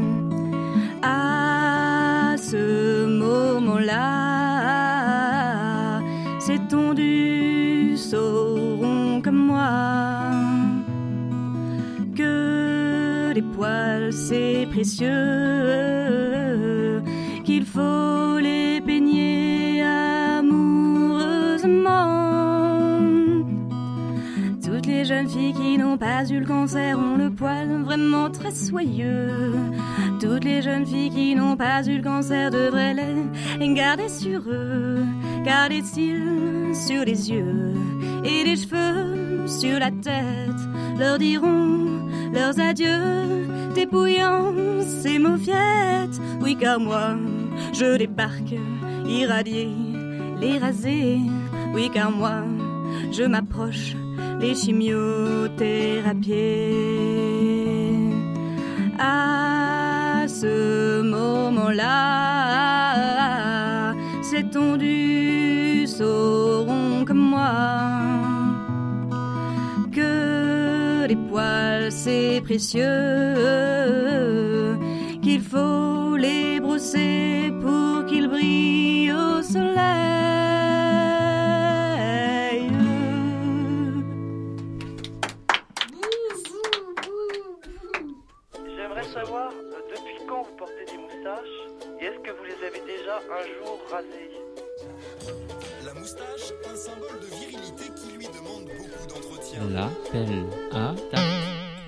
À ce moment-là, ces tondus sauront comme moi que les poils c'est précieux, qu'il faut les peigner amoureusement. Toutes les jeunes filles qui n'ont pas eu le cancer ont le poil vraiment très soyeux. Toutes les jeunes filles qui n'ont pas eu le cancer devraient les garder sur eux. Car les cils sur les yeux et les cheveux sur la tête leur diront leurs adieux, dépouillant ces mauviettes. Oui, car moi, je débarque, irradié, les rasés. Oui, car moi, je m'approche, les chimiothérapiés. À ce moment-là, ces tondus sauront comme moi que les poils c'est précieux, qu'il faut les brosser pour qu'ils brillent au soleil. J'aimerais savoir depuis quand vous portez des moustaches et est-ce que vous les avez déjà un jour rasées? La moustache, un symbole de virilité qui lui demande beaucoup d'entretien. L'appel à Tarte.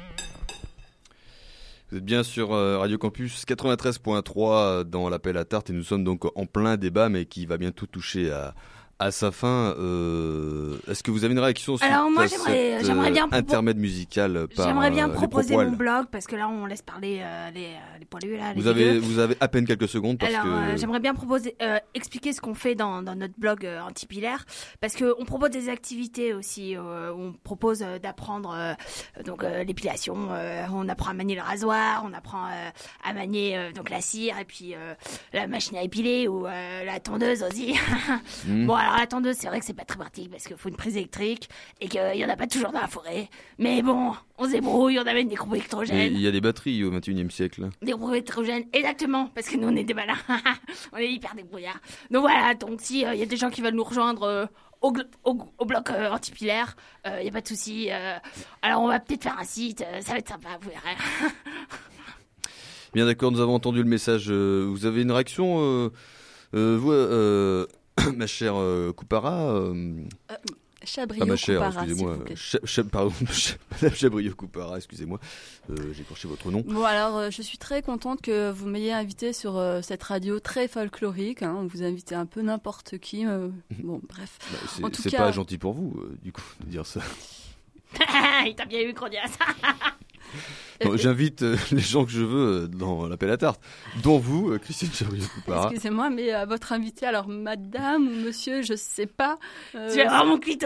Vous êtes bien sur Radio Campus 93.3 dans l'appel à Tarte et nous sommes donc en plein débat mais qui va bientôt toucher à sa fin. Est-ce que vous avez une réaction sur moi, cette j'aimerais bien intermède musical par J'aimerais bien proposer les mon blog parce que là on laisse parler les poilus là. Vous avez à peine quelques secondes parce que j'aimerais bien proposer expliquer ce qu'on fait dans notre blog antipilaire parce que on propose des activités aussi. On propose d'apprendre donc l'épilation. On apprend à manier le rasoir, on apprend à manier donc la cire et puis la machine à épiler ou la tondeuse aussi. Bon alors la tondeuse c'est vrai que c'est pas très pratique parce qu'il faut une prise électrique et qu'il y en a pas toujours dans la forêt. Mais bon, on se débrouille, on amène des groupes électrogènes. Il y a des batteries au 21e siècle. Des groupes électrogènes, exactement, parce que nous on est des malins. On est hyper débrouillards. Donc voilà, donc si y a des gens qui veulent nous rejoindre au bloc antipilaire, y a pas de souci. Alors on va peut-être faire un site, ça va être sympa, vous verrez. Bien d'accord, nous avons entendu le message. Vous avez une réaction vous ma chère Coupara Chabriot ma chère, Coupara, excusez-moi. Pardon, Madame Chabriot Coupara, excusez-moi. J'ai écorché votre nom. Bon, alors, je suis très contente que vous m'ayez invité sur cette radio très folklorique. Hein. Vous invitez un peu n'importe qui. Bon, bref. En tout cas, pas gentil pour vous, du coup, de dire ça. Il t'a bien eu, Cronias. Non, j'invite les gens que je veux dans l'appel à Tarte, dont vous, Christine Chabriot-Coupara. Excusez-moi, mais votre invité, alors madame ou monsieur, je sais pas. Tu vas voir mon clito.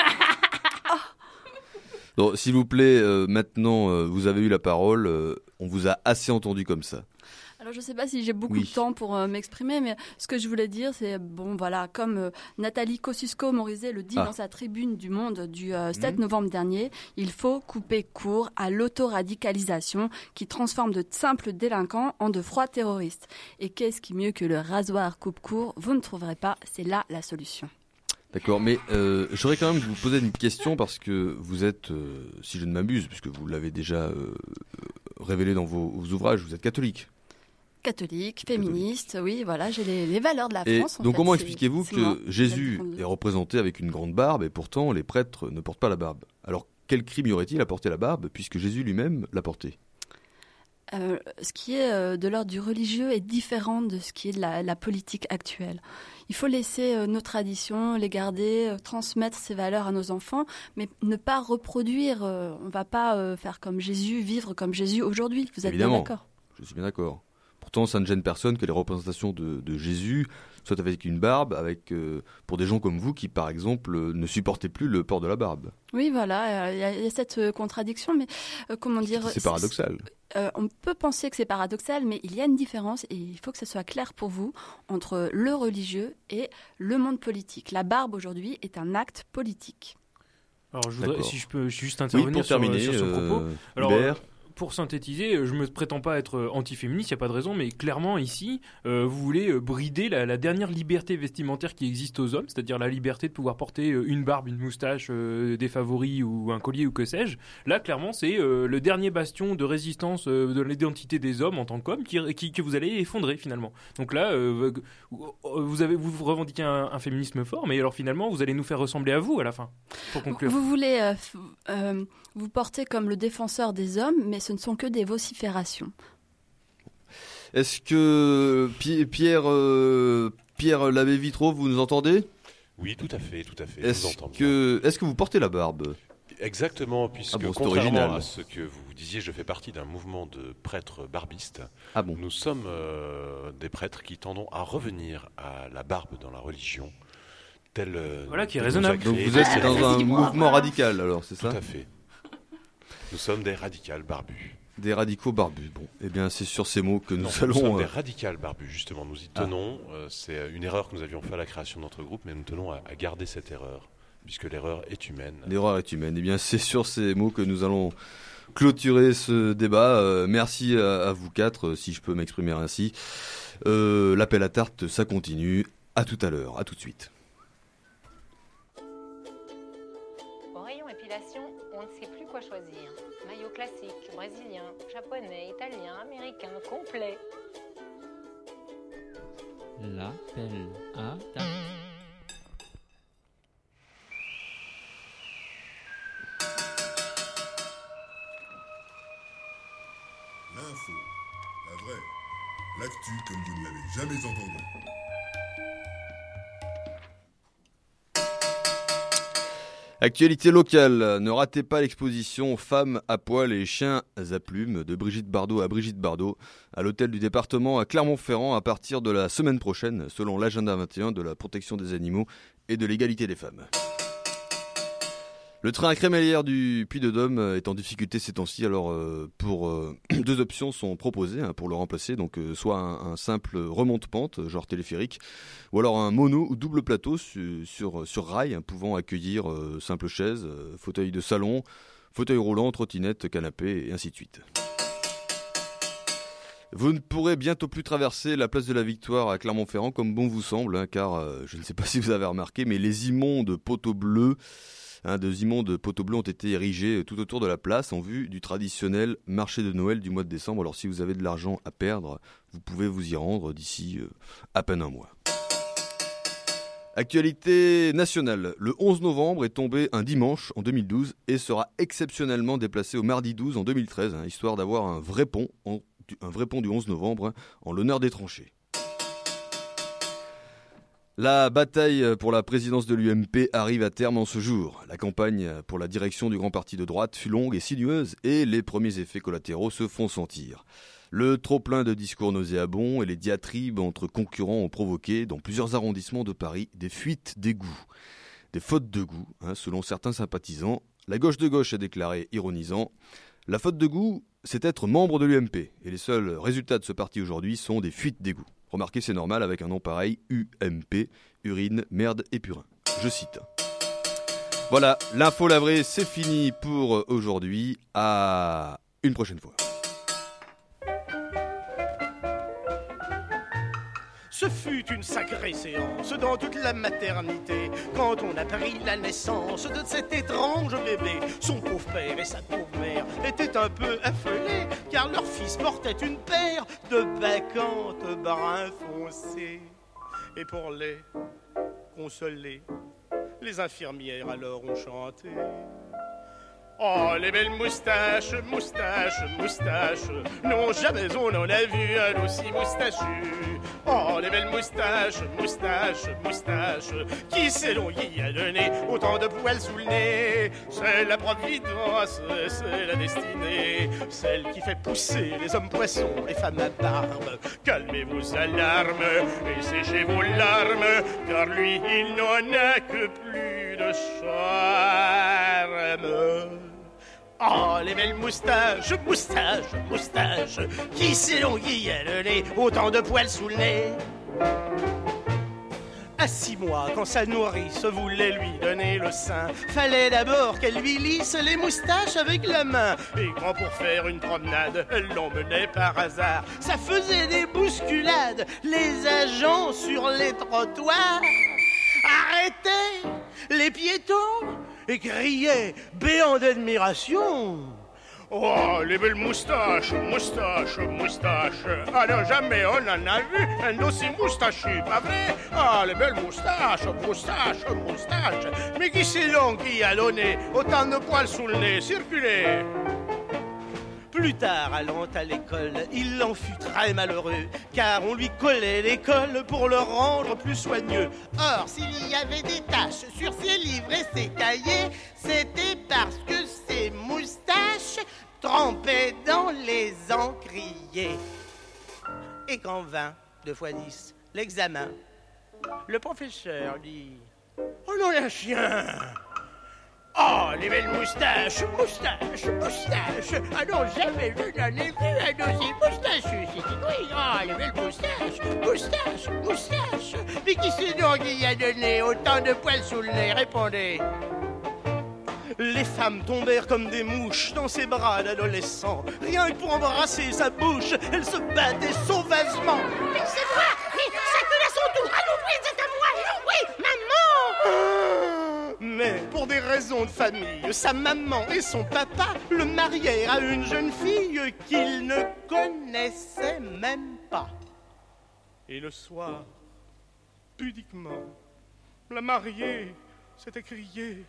Donc, s'il vous plaît, maintenant, vous avez eu la parole. On vous a assez entendu comme ça. Alors, je ne sais pas si j'ai beaucoup de temps pour m'exprimer, mais ce que je voulais dire, c'est, bon, voilà, comme Nathalie Kosciusko-Morizet le dit dans sa tribune du Monde du 7 novembre dernier, il faut couper court à l'autoradicalisation qui transforme de simples délinquants en de froids terroristes. Et qu'est-ce qui mieux que le rasoir coupe-court? Vous ne trouverez pas, c'est là la solution. D'accord, mais j'aurais quand même vous poser une question parce que vous êtes, si je ne m'abuse, puisque vous l'avez déjà révélé dans vos ouvrages, vous êtes catholique. Catholique, féministe, oui, voilà, j'ai les valeurs de la Et France. donc comment expliquez-vous que Jésus est représenté avec une grande barbe et pourtant les prêtres ne portent pas la barbe? Alors quel crime y aurait-il à porter la barbe puisque Jésus lui-même l'a portée? Ce qui est de l'ordre du religieux est différent de ce qui est de la politique actuelle. Il faut laisser nos traditions, les garder, transmettre ces valeurs à nos enfants, mais ne pas reproduire. On ne va pas faire comme Jésus, vivre comme Jésus aujourd'hui. Vous êtes bien d'accord? Je suis bien d'accord. Pourtant, ça ne gêne personne que les représentations de Jésus soient avec une barbe, pour des gens comme vous qui, par exemple, ne supportez plus le port de la barbe. Oui, voilà, il y a cette contradiction, mais comment dire... C'est paradoxal. On peut penser que c'est paradoxal, mais il y a une différence, et il faut que ça soit clair pour vous, entre le religieux et le monde politique. La barbe, aujourd'hui, est un acte politique. Alors, je voudrais, si je peux juste intervenir sur ce propos. Alors, pour synthétiser, je ne me prétends pas être anti-féministe, il n'y a pas de raison, mais clairement ici, vous voulez brider la dernière liberté vestimentaire qui existe aux hommes, c'est-à-dire la liberté de pouvoir porter une barbe, une moustache, des favoris ou un collier ou que sais-je. Là, clairement, c'est le dernier bastion de résistance de l'identité des hommes en tant qu'hommes que vous allez effondrer finalement. Donc là, vous revendiquez un féminisme fort, mais alors finalement, vous allez nous faire ressembler à vous à la fin, pour conclure. Vous voulez vous porter comme le défenseur des hommes, mais ce ne sont que des vociférations. Est-ce que Pierre Labbé-Vitraux, vous nous entendez? Oui, tout à fait. Est-ce que vous portez la barbe? Exactement, puisque contrairement original. à ce que vous disiez, je fais partie d'un mouvement de prêtres barbistes. Ah bon. Nous sommes des prêtres qui tendons à revenir à la barbe dans la religion. Voilà qui est raisonnable. Donc vous êtes dans un mouvement radical, alors, c'est ça ? Tout à fait. Nous sommes des radicales barbus. Des radicaux barbus. Bon, eh bien, c'est sur ces mots que nous allons... Nous sommes des radicales barbus, justement. Nous y tenons. C'est une erreur que nous avions fait à la création de notre groupe, mais nous tenons à garder cette erreur, puisque l'erreur est humaine. L'erreur est humaine. Eh bien, c'est sur ces mots que nous allons clôturer ce débat. Merci à vous quatre, si je peux m'exprimer ainsi. L'appel à tarte, ça continue. À tout à l'heure. À tout de suite. Au rayon épilation, on ne sait plus quoi choisir. Maillot classique, brésilien, japonais, italien, américain, complet. L'appel à tarte. L'info, la vraie, l'actu comme vous ne l'avez jamais entendu. Actualité locale, ne ratez pas l'exposition Femmes à poil et chiens à plumes de Brigitte Bardot à Brigitte Bardot à l'hôtel du département à Clermont-Ferrand à partir de la semaine prochaine, selon l'agenda 21 de la protection des animaux et de l'égalité des femmes. Le train à crémaillère du Puy-de-Dôme est en difficulté ces temps-ci, alors deux options sont proposées pour le remplacer, donc soit un simple remonte-pente, genre téléphérique, ou alors un mono ou double plateau sur rail, pouvant accueillir simple chaise, fauteuil de salon, fauteuil roulant, trottinette, canapé, et ainsi de suite. Vous ne pourrez bientôt plus traverser la place de la Victoire à Clermont-Ferrand comme bon vous semble, car je ne sais pas si vous avez remarqué, mais les immondes poteaux bleus deux immondes poteaux bleus ont été érigés tout autour de la place en vue du traditionnel marché de Noël du mois de décembre. Alors si vous avez de l'argent à perdre, vous pouvez vous y rendre d'ici à peine un mois. Actualité nationale. Le 11 novembre est tombé un dimanche en 2012 et sera exceptionnellement déplacé au mardi 12 en 2013, histoire d'avoir un vrai pont du 11 novembre en l'honneur des tranchées. La bataille pour la présidence de l'UMP arrive à terme en ce jour. La campagne pour la direction du grand parti de droite fut longue et sinueuse et les premiers effets collatéraux se font sentir. Le trop-plein de discours nauséabonds et les diatribes entre concurrents ont provoqué, dans plusieurs arrondissements de Paris, des fuites d'égout. Des fautes de goût, selon certains sympathisants. La gauche de gauche a déclaré, ironisant, « La faute de goût, c'est être membre de l'UMP. Et les seuls résultats de ce parti aujourd'hui sont des fuites d'égout. » Remarquez, c'est normal avec un nom pareil, UMP, urine, merde et purin. Je cite. Voilà, l'info la vraie, c'est fini pour aujourd'hui. À une prochaine fois. Ce fut une sacrée séance dans toute la maternité, quand on apprit la naissance de cet étrange bébé. Son pauvre père et sa pauvre mère étaient un peu affolés, car leur fils portait une paire de bacchantes bruns foncés. Et pour les consoler, les infirmières alors ont chanté. Oh, les belles moustaches, moustaches, moustaches. Non, jamais on en a vu un aussi moustachu. Oh, les belles moustaches, moustaches, moustaches. Qui c'est donc qui a donné autant de poils sous le nez? C'est la providence, c'est la destinée, celle qui fait pousser les hommes poissons, les femmes à barbe. Calmez vos alarmes et séchez vos larmes, car lui, il n'en a que plus de charme. Oh, les belles moustaches, moustaches, moustaches. Qui c'est donc qui a donné autant de poils sous le nez? À 6 mois, quand sa nourrice voulait lui donner le sein, fallait d'abord qu'elle lui lisse les moustaches avec la main. Et quand pour faire une promenade, elle l'emmenait par hasard, ça faisait des bousculades, les agents sur les trottoirs arrêtaient les piétons et criaient béant d'admiration. Oh, les belles moustaches, moustaches, moustaches. Ah non, jamais on en a vu un aussi moustachu, pas vrai? Ah, les belles moustaches, moustaches, moustaches. Mais qui c'est donc qui a donné autant de poils sous le nez? Circulez. Plus Plus tard, allant à l'école, il en fut très malheureux, car on lui collait l'école pour le rendre plus soigneux. Or, s'il y avait des taches sur ses livres et ses cahiers, c'était parce que ses moustaches trempaient dans les encriers. Et quand vint, 2 x 10, l'examen, le professeur dit « Oh non, un chien ! Oh, les belles moustaches, moustaches, moustaches. Ah non, jamais je n'en ai vu un aussi moustachu. C'est oui, oh, les belles moustaches, moustaches, moustaches. Mais qui c'est donc qui a donné autant de poils sous le nez? Répondez. Les femmes tombèrent comme des mouches dans ses bras d'adolescent. Rien que pour embrasser sa bouche, elles se battaient sauvagement. Mais c'est moi! Mais chacun à son tour! Allons, oui, c'est à moi! Oui, maman! Mais pour des raisons de famille, sa maman et son papa le marièrent à une jeune fille qu'ils ne connaissaient même pas. Et le soir, pudiquement, la mariée s'est écriée: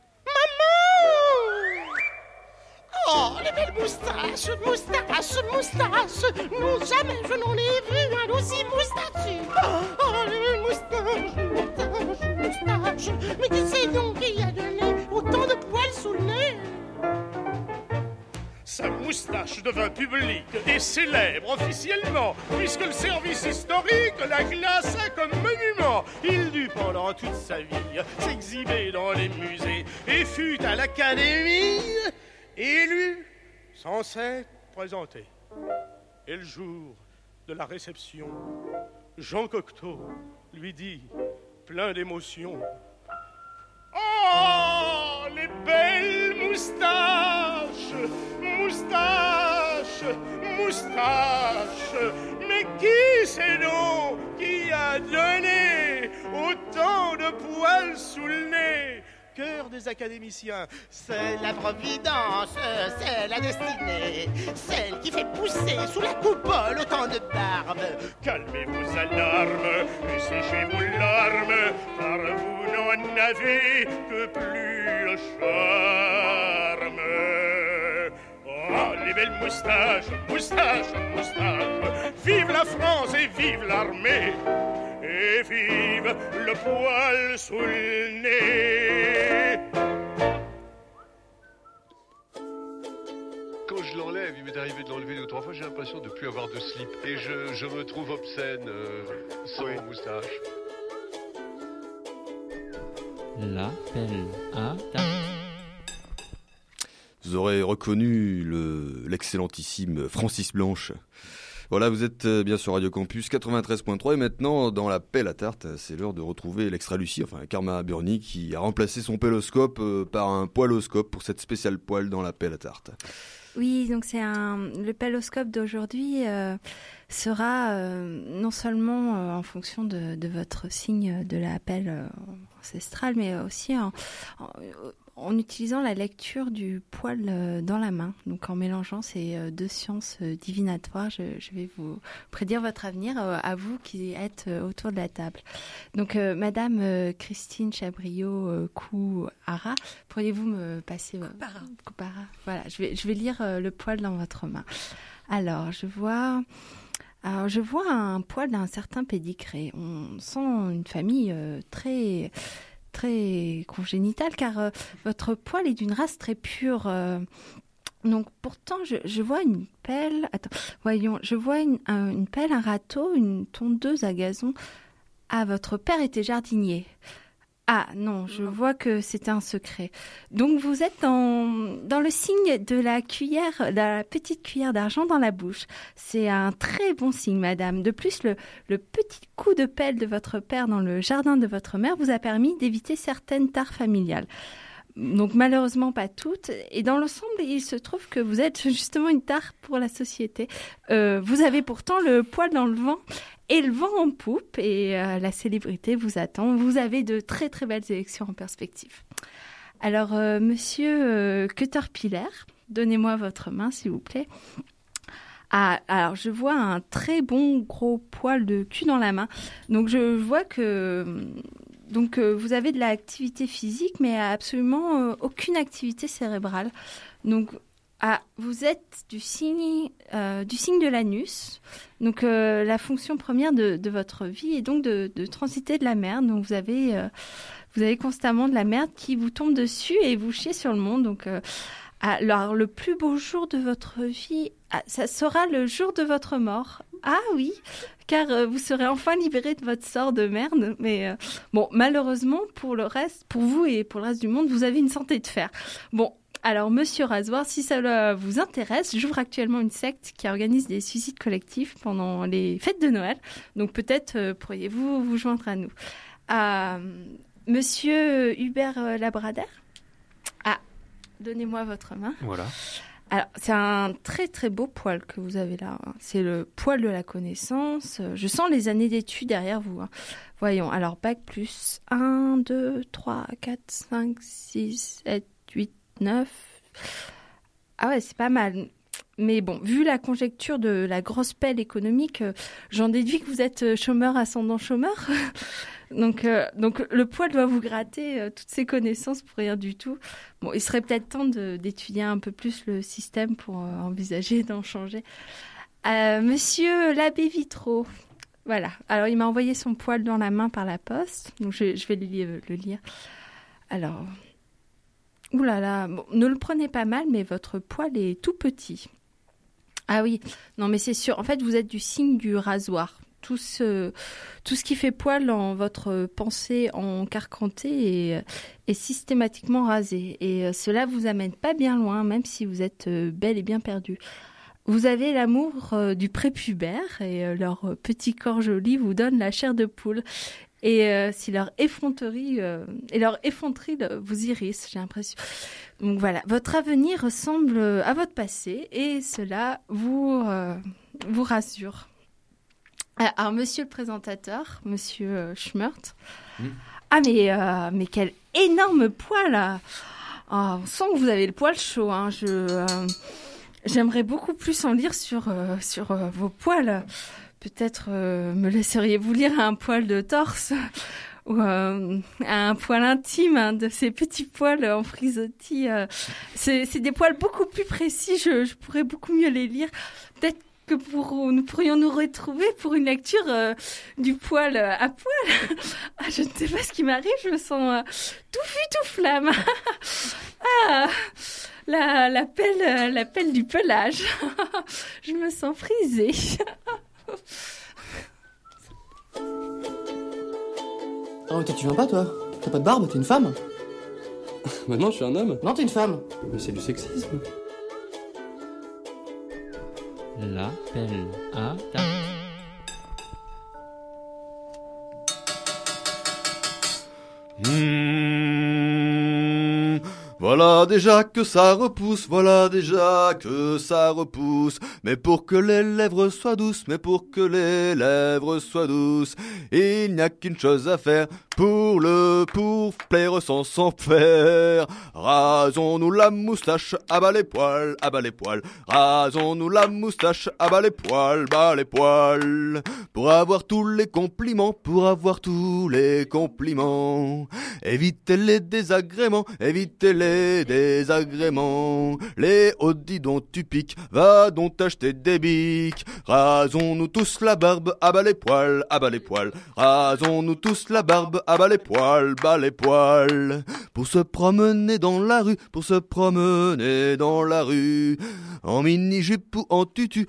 Maman! Oh, les belles moustaches, moustaches, moustaches. Non, jamais je n'en ai vu un aussi moustachu. Oh, les belles moustaches, moustaches, moustaches. Mais qui c'est donc qui a donné autant de poils sous le nez? Sa moustache devint publique et célèbre officiellement, puisque le service historique la classa comme monument. Il dut pendant toute sa vie s'exhiber dans les musées et fut à l'académie élu sans s'être présenté. Et le jour de la réception, Jean Cocteau lui dit, plein d'émotion: Oh, les belles moustaches, moustaches, moustaches. Mais qui c'est donc qui a donné autant de poils sous le nez? Cœur des académiciens, c'est la providence, c'est la destinée, celle qui fait pousser sous la coupole autant de barbe. Calmez vos alarmes et séchez vos larmes, car vous n'en avez que plus le charme. Oh, les belles moustaches, moustaches, moustaches. Vive la France et vive l'armée, et vive le poil sous le nez. Quand je l'enlève, il m'est arrivé de l'enlever 2 ou 3 fois, j'ai l'impression de ne plus avoir de slip. Et je me trouve obscène sans moustache. L'appel à tarte. Vous aurez reconnu l'excellentissime Francis Blanche. Voilà, vous êtes bien sur Radio Campus 93.3 et maintenant dans la pelle à tarte, c'est l'heure de retrouver l'extra Lucie, enfin Karma Burny qui a remplacé son pelloscope par un poiloscope pour cette spéciale poêle dans la pelle à tarte. Oui, donc le pelloscope d'aujourd'hui sera non seulement en fonction de votre signe de la pelle ancestrale, mais aussi en utilisant la lecture du poil dans la main. Donc en mélangeant ces 2 sciences divinatoires, je vais vous prédire votre avenir à vous qui êtes autour de la table. Donc Madame Christine Chabriot-Couara, pourriez-vous me passer Coupara. Voilà, je vais lire le poil dans votre main. Alors je vois un poil d'un certain pédigré. On sent une famille très congénitale, car votre poil est d'une race très pure. Donc pourtant, je vois une pelle. Attends, voyons, je vois une pelle, un râteau, une tondeuse à gazon. Ah, votre père était jardinier. Ah non, je vois que c'était un secret. Donc vous êtes dans le signe de la cuillère, de la petite cuillère d'argent dans la bouche. C'est un très bon signe, madame. De plus, le petit coup de pelle de votre père dans le jardin de votre mère vous a permis d'éviter certaines tares familiales. Donc malheureusement pas toutes. Et dans l'ensemble, il se trouve que vous êtes justement une tare pour la société. Vous avez pourtant le poil dans le vent et le vent en poupe, et la célébrité vous attend. Vous avez de très très belles élections en perspective. Alors, monsieur Caterpillar, donnez-moi votre main s'il vous plaît. Ah, alors je vois un très bon gros poil de cul dans la main. Donc je vois que vous avez de l'activité physique, mais absolument aucune activité cérébrale. Donc Ah, vous êtes du signe de l'anus. Donc, la fonction première de votre vie est donc de transiter de la merde. Donc, vous avez constamment de la merde qui vous tombe dessus et vous chiez sur le monde. Donc, alors, le plus beau jour de votre vie, ça sera le jour de votre mort. Ah oui, car vous serez enfin libéré de votre sort de merde. Mais bon, malheureusement, pour vous et pour le reste du monde, vous avez une santé de fer. Bon. Alors, Monsieur Rasoir, si ça vous intéresse, j'ouvre actuellement une secte qui organise des suicides collectifs pendant les fêtes de Noël. Donc, peut-être pourriez-vous vous joindre à nous. Monsieur Hubert Labrader ? Ah, donnez-moi votre main. Voilà. Alors, c'est un très très beau poil que vous avez là. C'est le poil de la connaissance. Je sens les années d'études derrière vous. Voyons, alors, bac plus 1, 2, 3, 4, 5, 6, 7, 8, 9. Ah ouais, c'est pas mal. Mais bon, vu la conjecture de la grosse pelle économique, j'en déduis que vous êtes chômeur ascendant chômeur. donc le poil doit vous gratter toutes ces connaissances pour rien du tout. Bon, il serait peut-être temps d'étudier un peu plus le système pour envisager d'en changer. Monsieur l'abbé Vitraux. Voilà. Alors, il m'a envoyé son poil dans la main par la poste. Donc, je vais le lire. Alors... Ouh là là, bon, ne le prenez pas mal, mais votre poil est tout petit. Ah oui, non mais c'est sûr, en fait vous êtes du signe du rasoir. Tout ce qui fait poil dans votre pensée encarcantée est systématiquement rasé. Et cela vous amène pas bien loin, même si vous êtes bel et bien perdu. Vous avez l'amour du prépubère et leur petit corps joli vous donne la chair de poule. Et si leur effronterie vous irrisse, j'ai l'impression. Donc voilà, votre avenir ressemble à votre passé et cela vous rassure. Alors, monsieur le présentateur, monsieur Schmert. Ah, mais quel énorme poil! Oh, on sent que vous avez le poil chaud. Hein. J'aimerais beaucoup plus en lire sur vos poils. Peut-être me laisseriez-vous lire un poil de torse ou un poil intime, hein, de ces petits poils en frisottis. C'est des poils beaucoup plus précis, je pourrais beaucoup mieux les lire. Peut-être que nous pourrions nous retrouver pour une lecture du poil à poil. Ah, je ne sais pas ce qui m'arrive, je me sens tout flamme. La pelle du pelage. Je me sens frisée. Ah, toi tu viens pas, toi? T'as pas de barbe, t'es une femme? Maintenant je suis un homme. Non, t'es une femme. Mais c'est du sexisme. L'appel à ta... Voilà déjà que ça repousse, voilà déjà que ça repousse. Mais pour que les lèvres soient douces, il n'y a qu'une chose à faire pour plaire sans faire. Rasons-nous la moustache, abat les poils. Rasons-nous la moustache, abat les poils, bas les poils. Pour avoir tous les compliments, évitez les désagréments, les dis dont tu piques, va donc t'acheter des bics. Rasons-nous tous la barbe, abat les poils. Rasons-nous tous la barbe, abat les poils, bas les poils. Pour se promener dans la rue, en mini-jupe ou en tutu,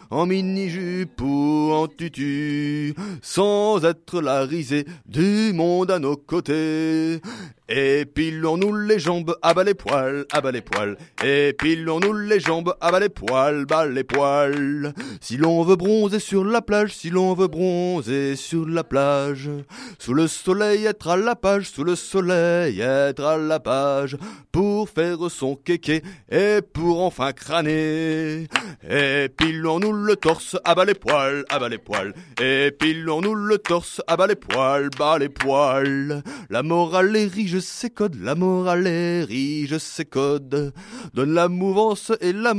sans être la risée du monde à nos côtés. Épilons-nous les jambes, abat les poils. Épilons-nous les jambes, abat les poils, bas les poils. Si l'on veut bronzer sur la plage, sous le soleil être à la page, pour faire son kéké et pour enfin crâner. Épilons-nous le torse, abat les poils. Épilons-nous le torse, abat les poils, bas les poils. La morale est riche, c'est code, donne la mouvance et la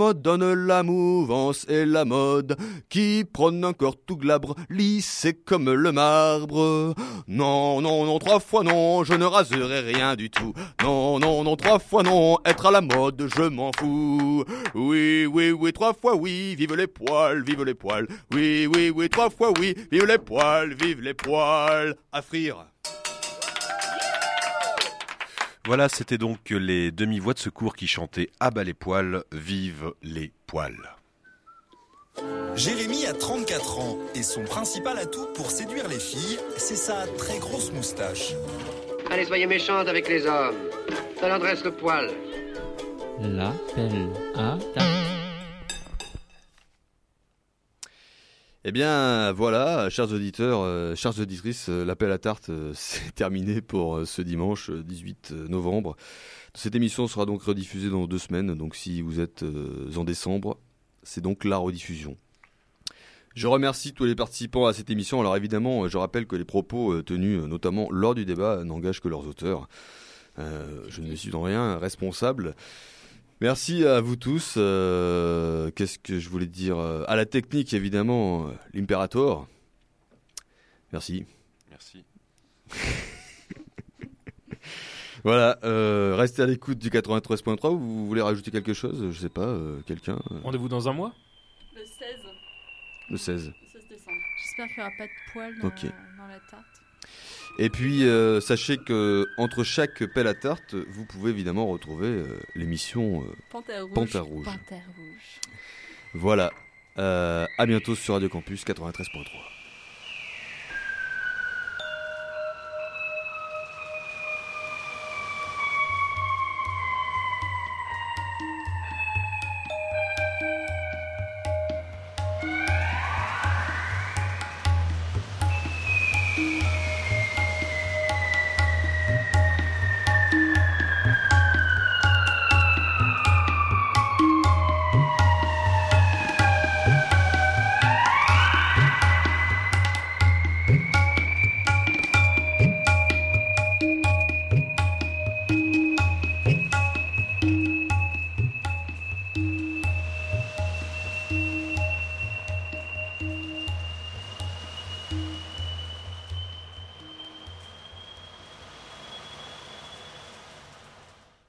mode, qui prône un corps tout glabre, lissé comme le marbre. Non, 3 fois non, je ne raserai rien du tout. Non, 3 fois non, être à la mode, je m'en fous. Oui, oui, oui, 3 fois oui, vive les poils, vive les poils. Oui, oui, oui, 3 fois oui, vive les poils, à frire. Voilà, c'était donc les demi-voix de secours qui chantaient « À bas les poils, vive les poils ». Jérémy a 34 ans et son principal atout pour séduire les filles, c'est sa très grosse moustache. Allez, soyez méchante avec les hommes. Ça leur dresse le poil. L'appel à tarte. Eh bien, voilà, chers auditeurs, chères auditrices, l'appel à tarte, c'est terminé pour ce dimanche 18 novembre. Cette émission sera donc rediffusée dans 2 semaines, donc si vous êtes en décembre, c'est donc la rediffusion. Je remercie tous les participants à cette émission. Alors évidemment, je rappelle que les propos tenus notamment lors du débat n'engagent que leurs auteurs. Je ne suis en rien responsable. Merci à vous tous. Qu'est-ce que je voulais dire ? À la technique, évidemment, l'Imperator. Merci. Merci. Voilà, restez à l'écoute du 93.3. Vous voulez rajouter quelque chose ? Je sais pas, quelqu'un Rendez-vous dans un mois ? Le 16. Le 16. Le 16 décembre. J'espère qu'il n'y aura pas de poils dans la tarte. Et puis, sachez que entre chaque pelle à tarte, vous pouvez évidemment retrouver l'émission Panthère Rouge. Panthère Rouge. Voilà. À bientôt sur Radio Campus 93.3.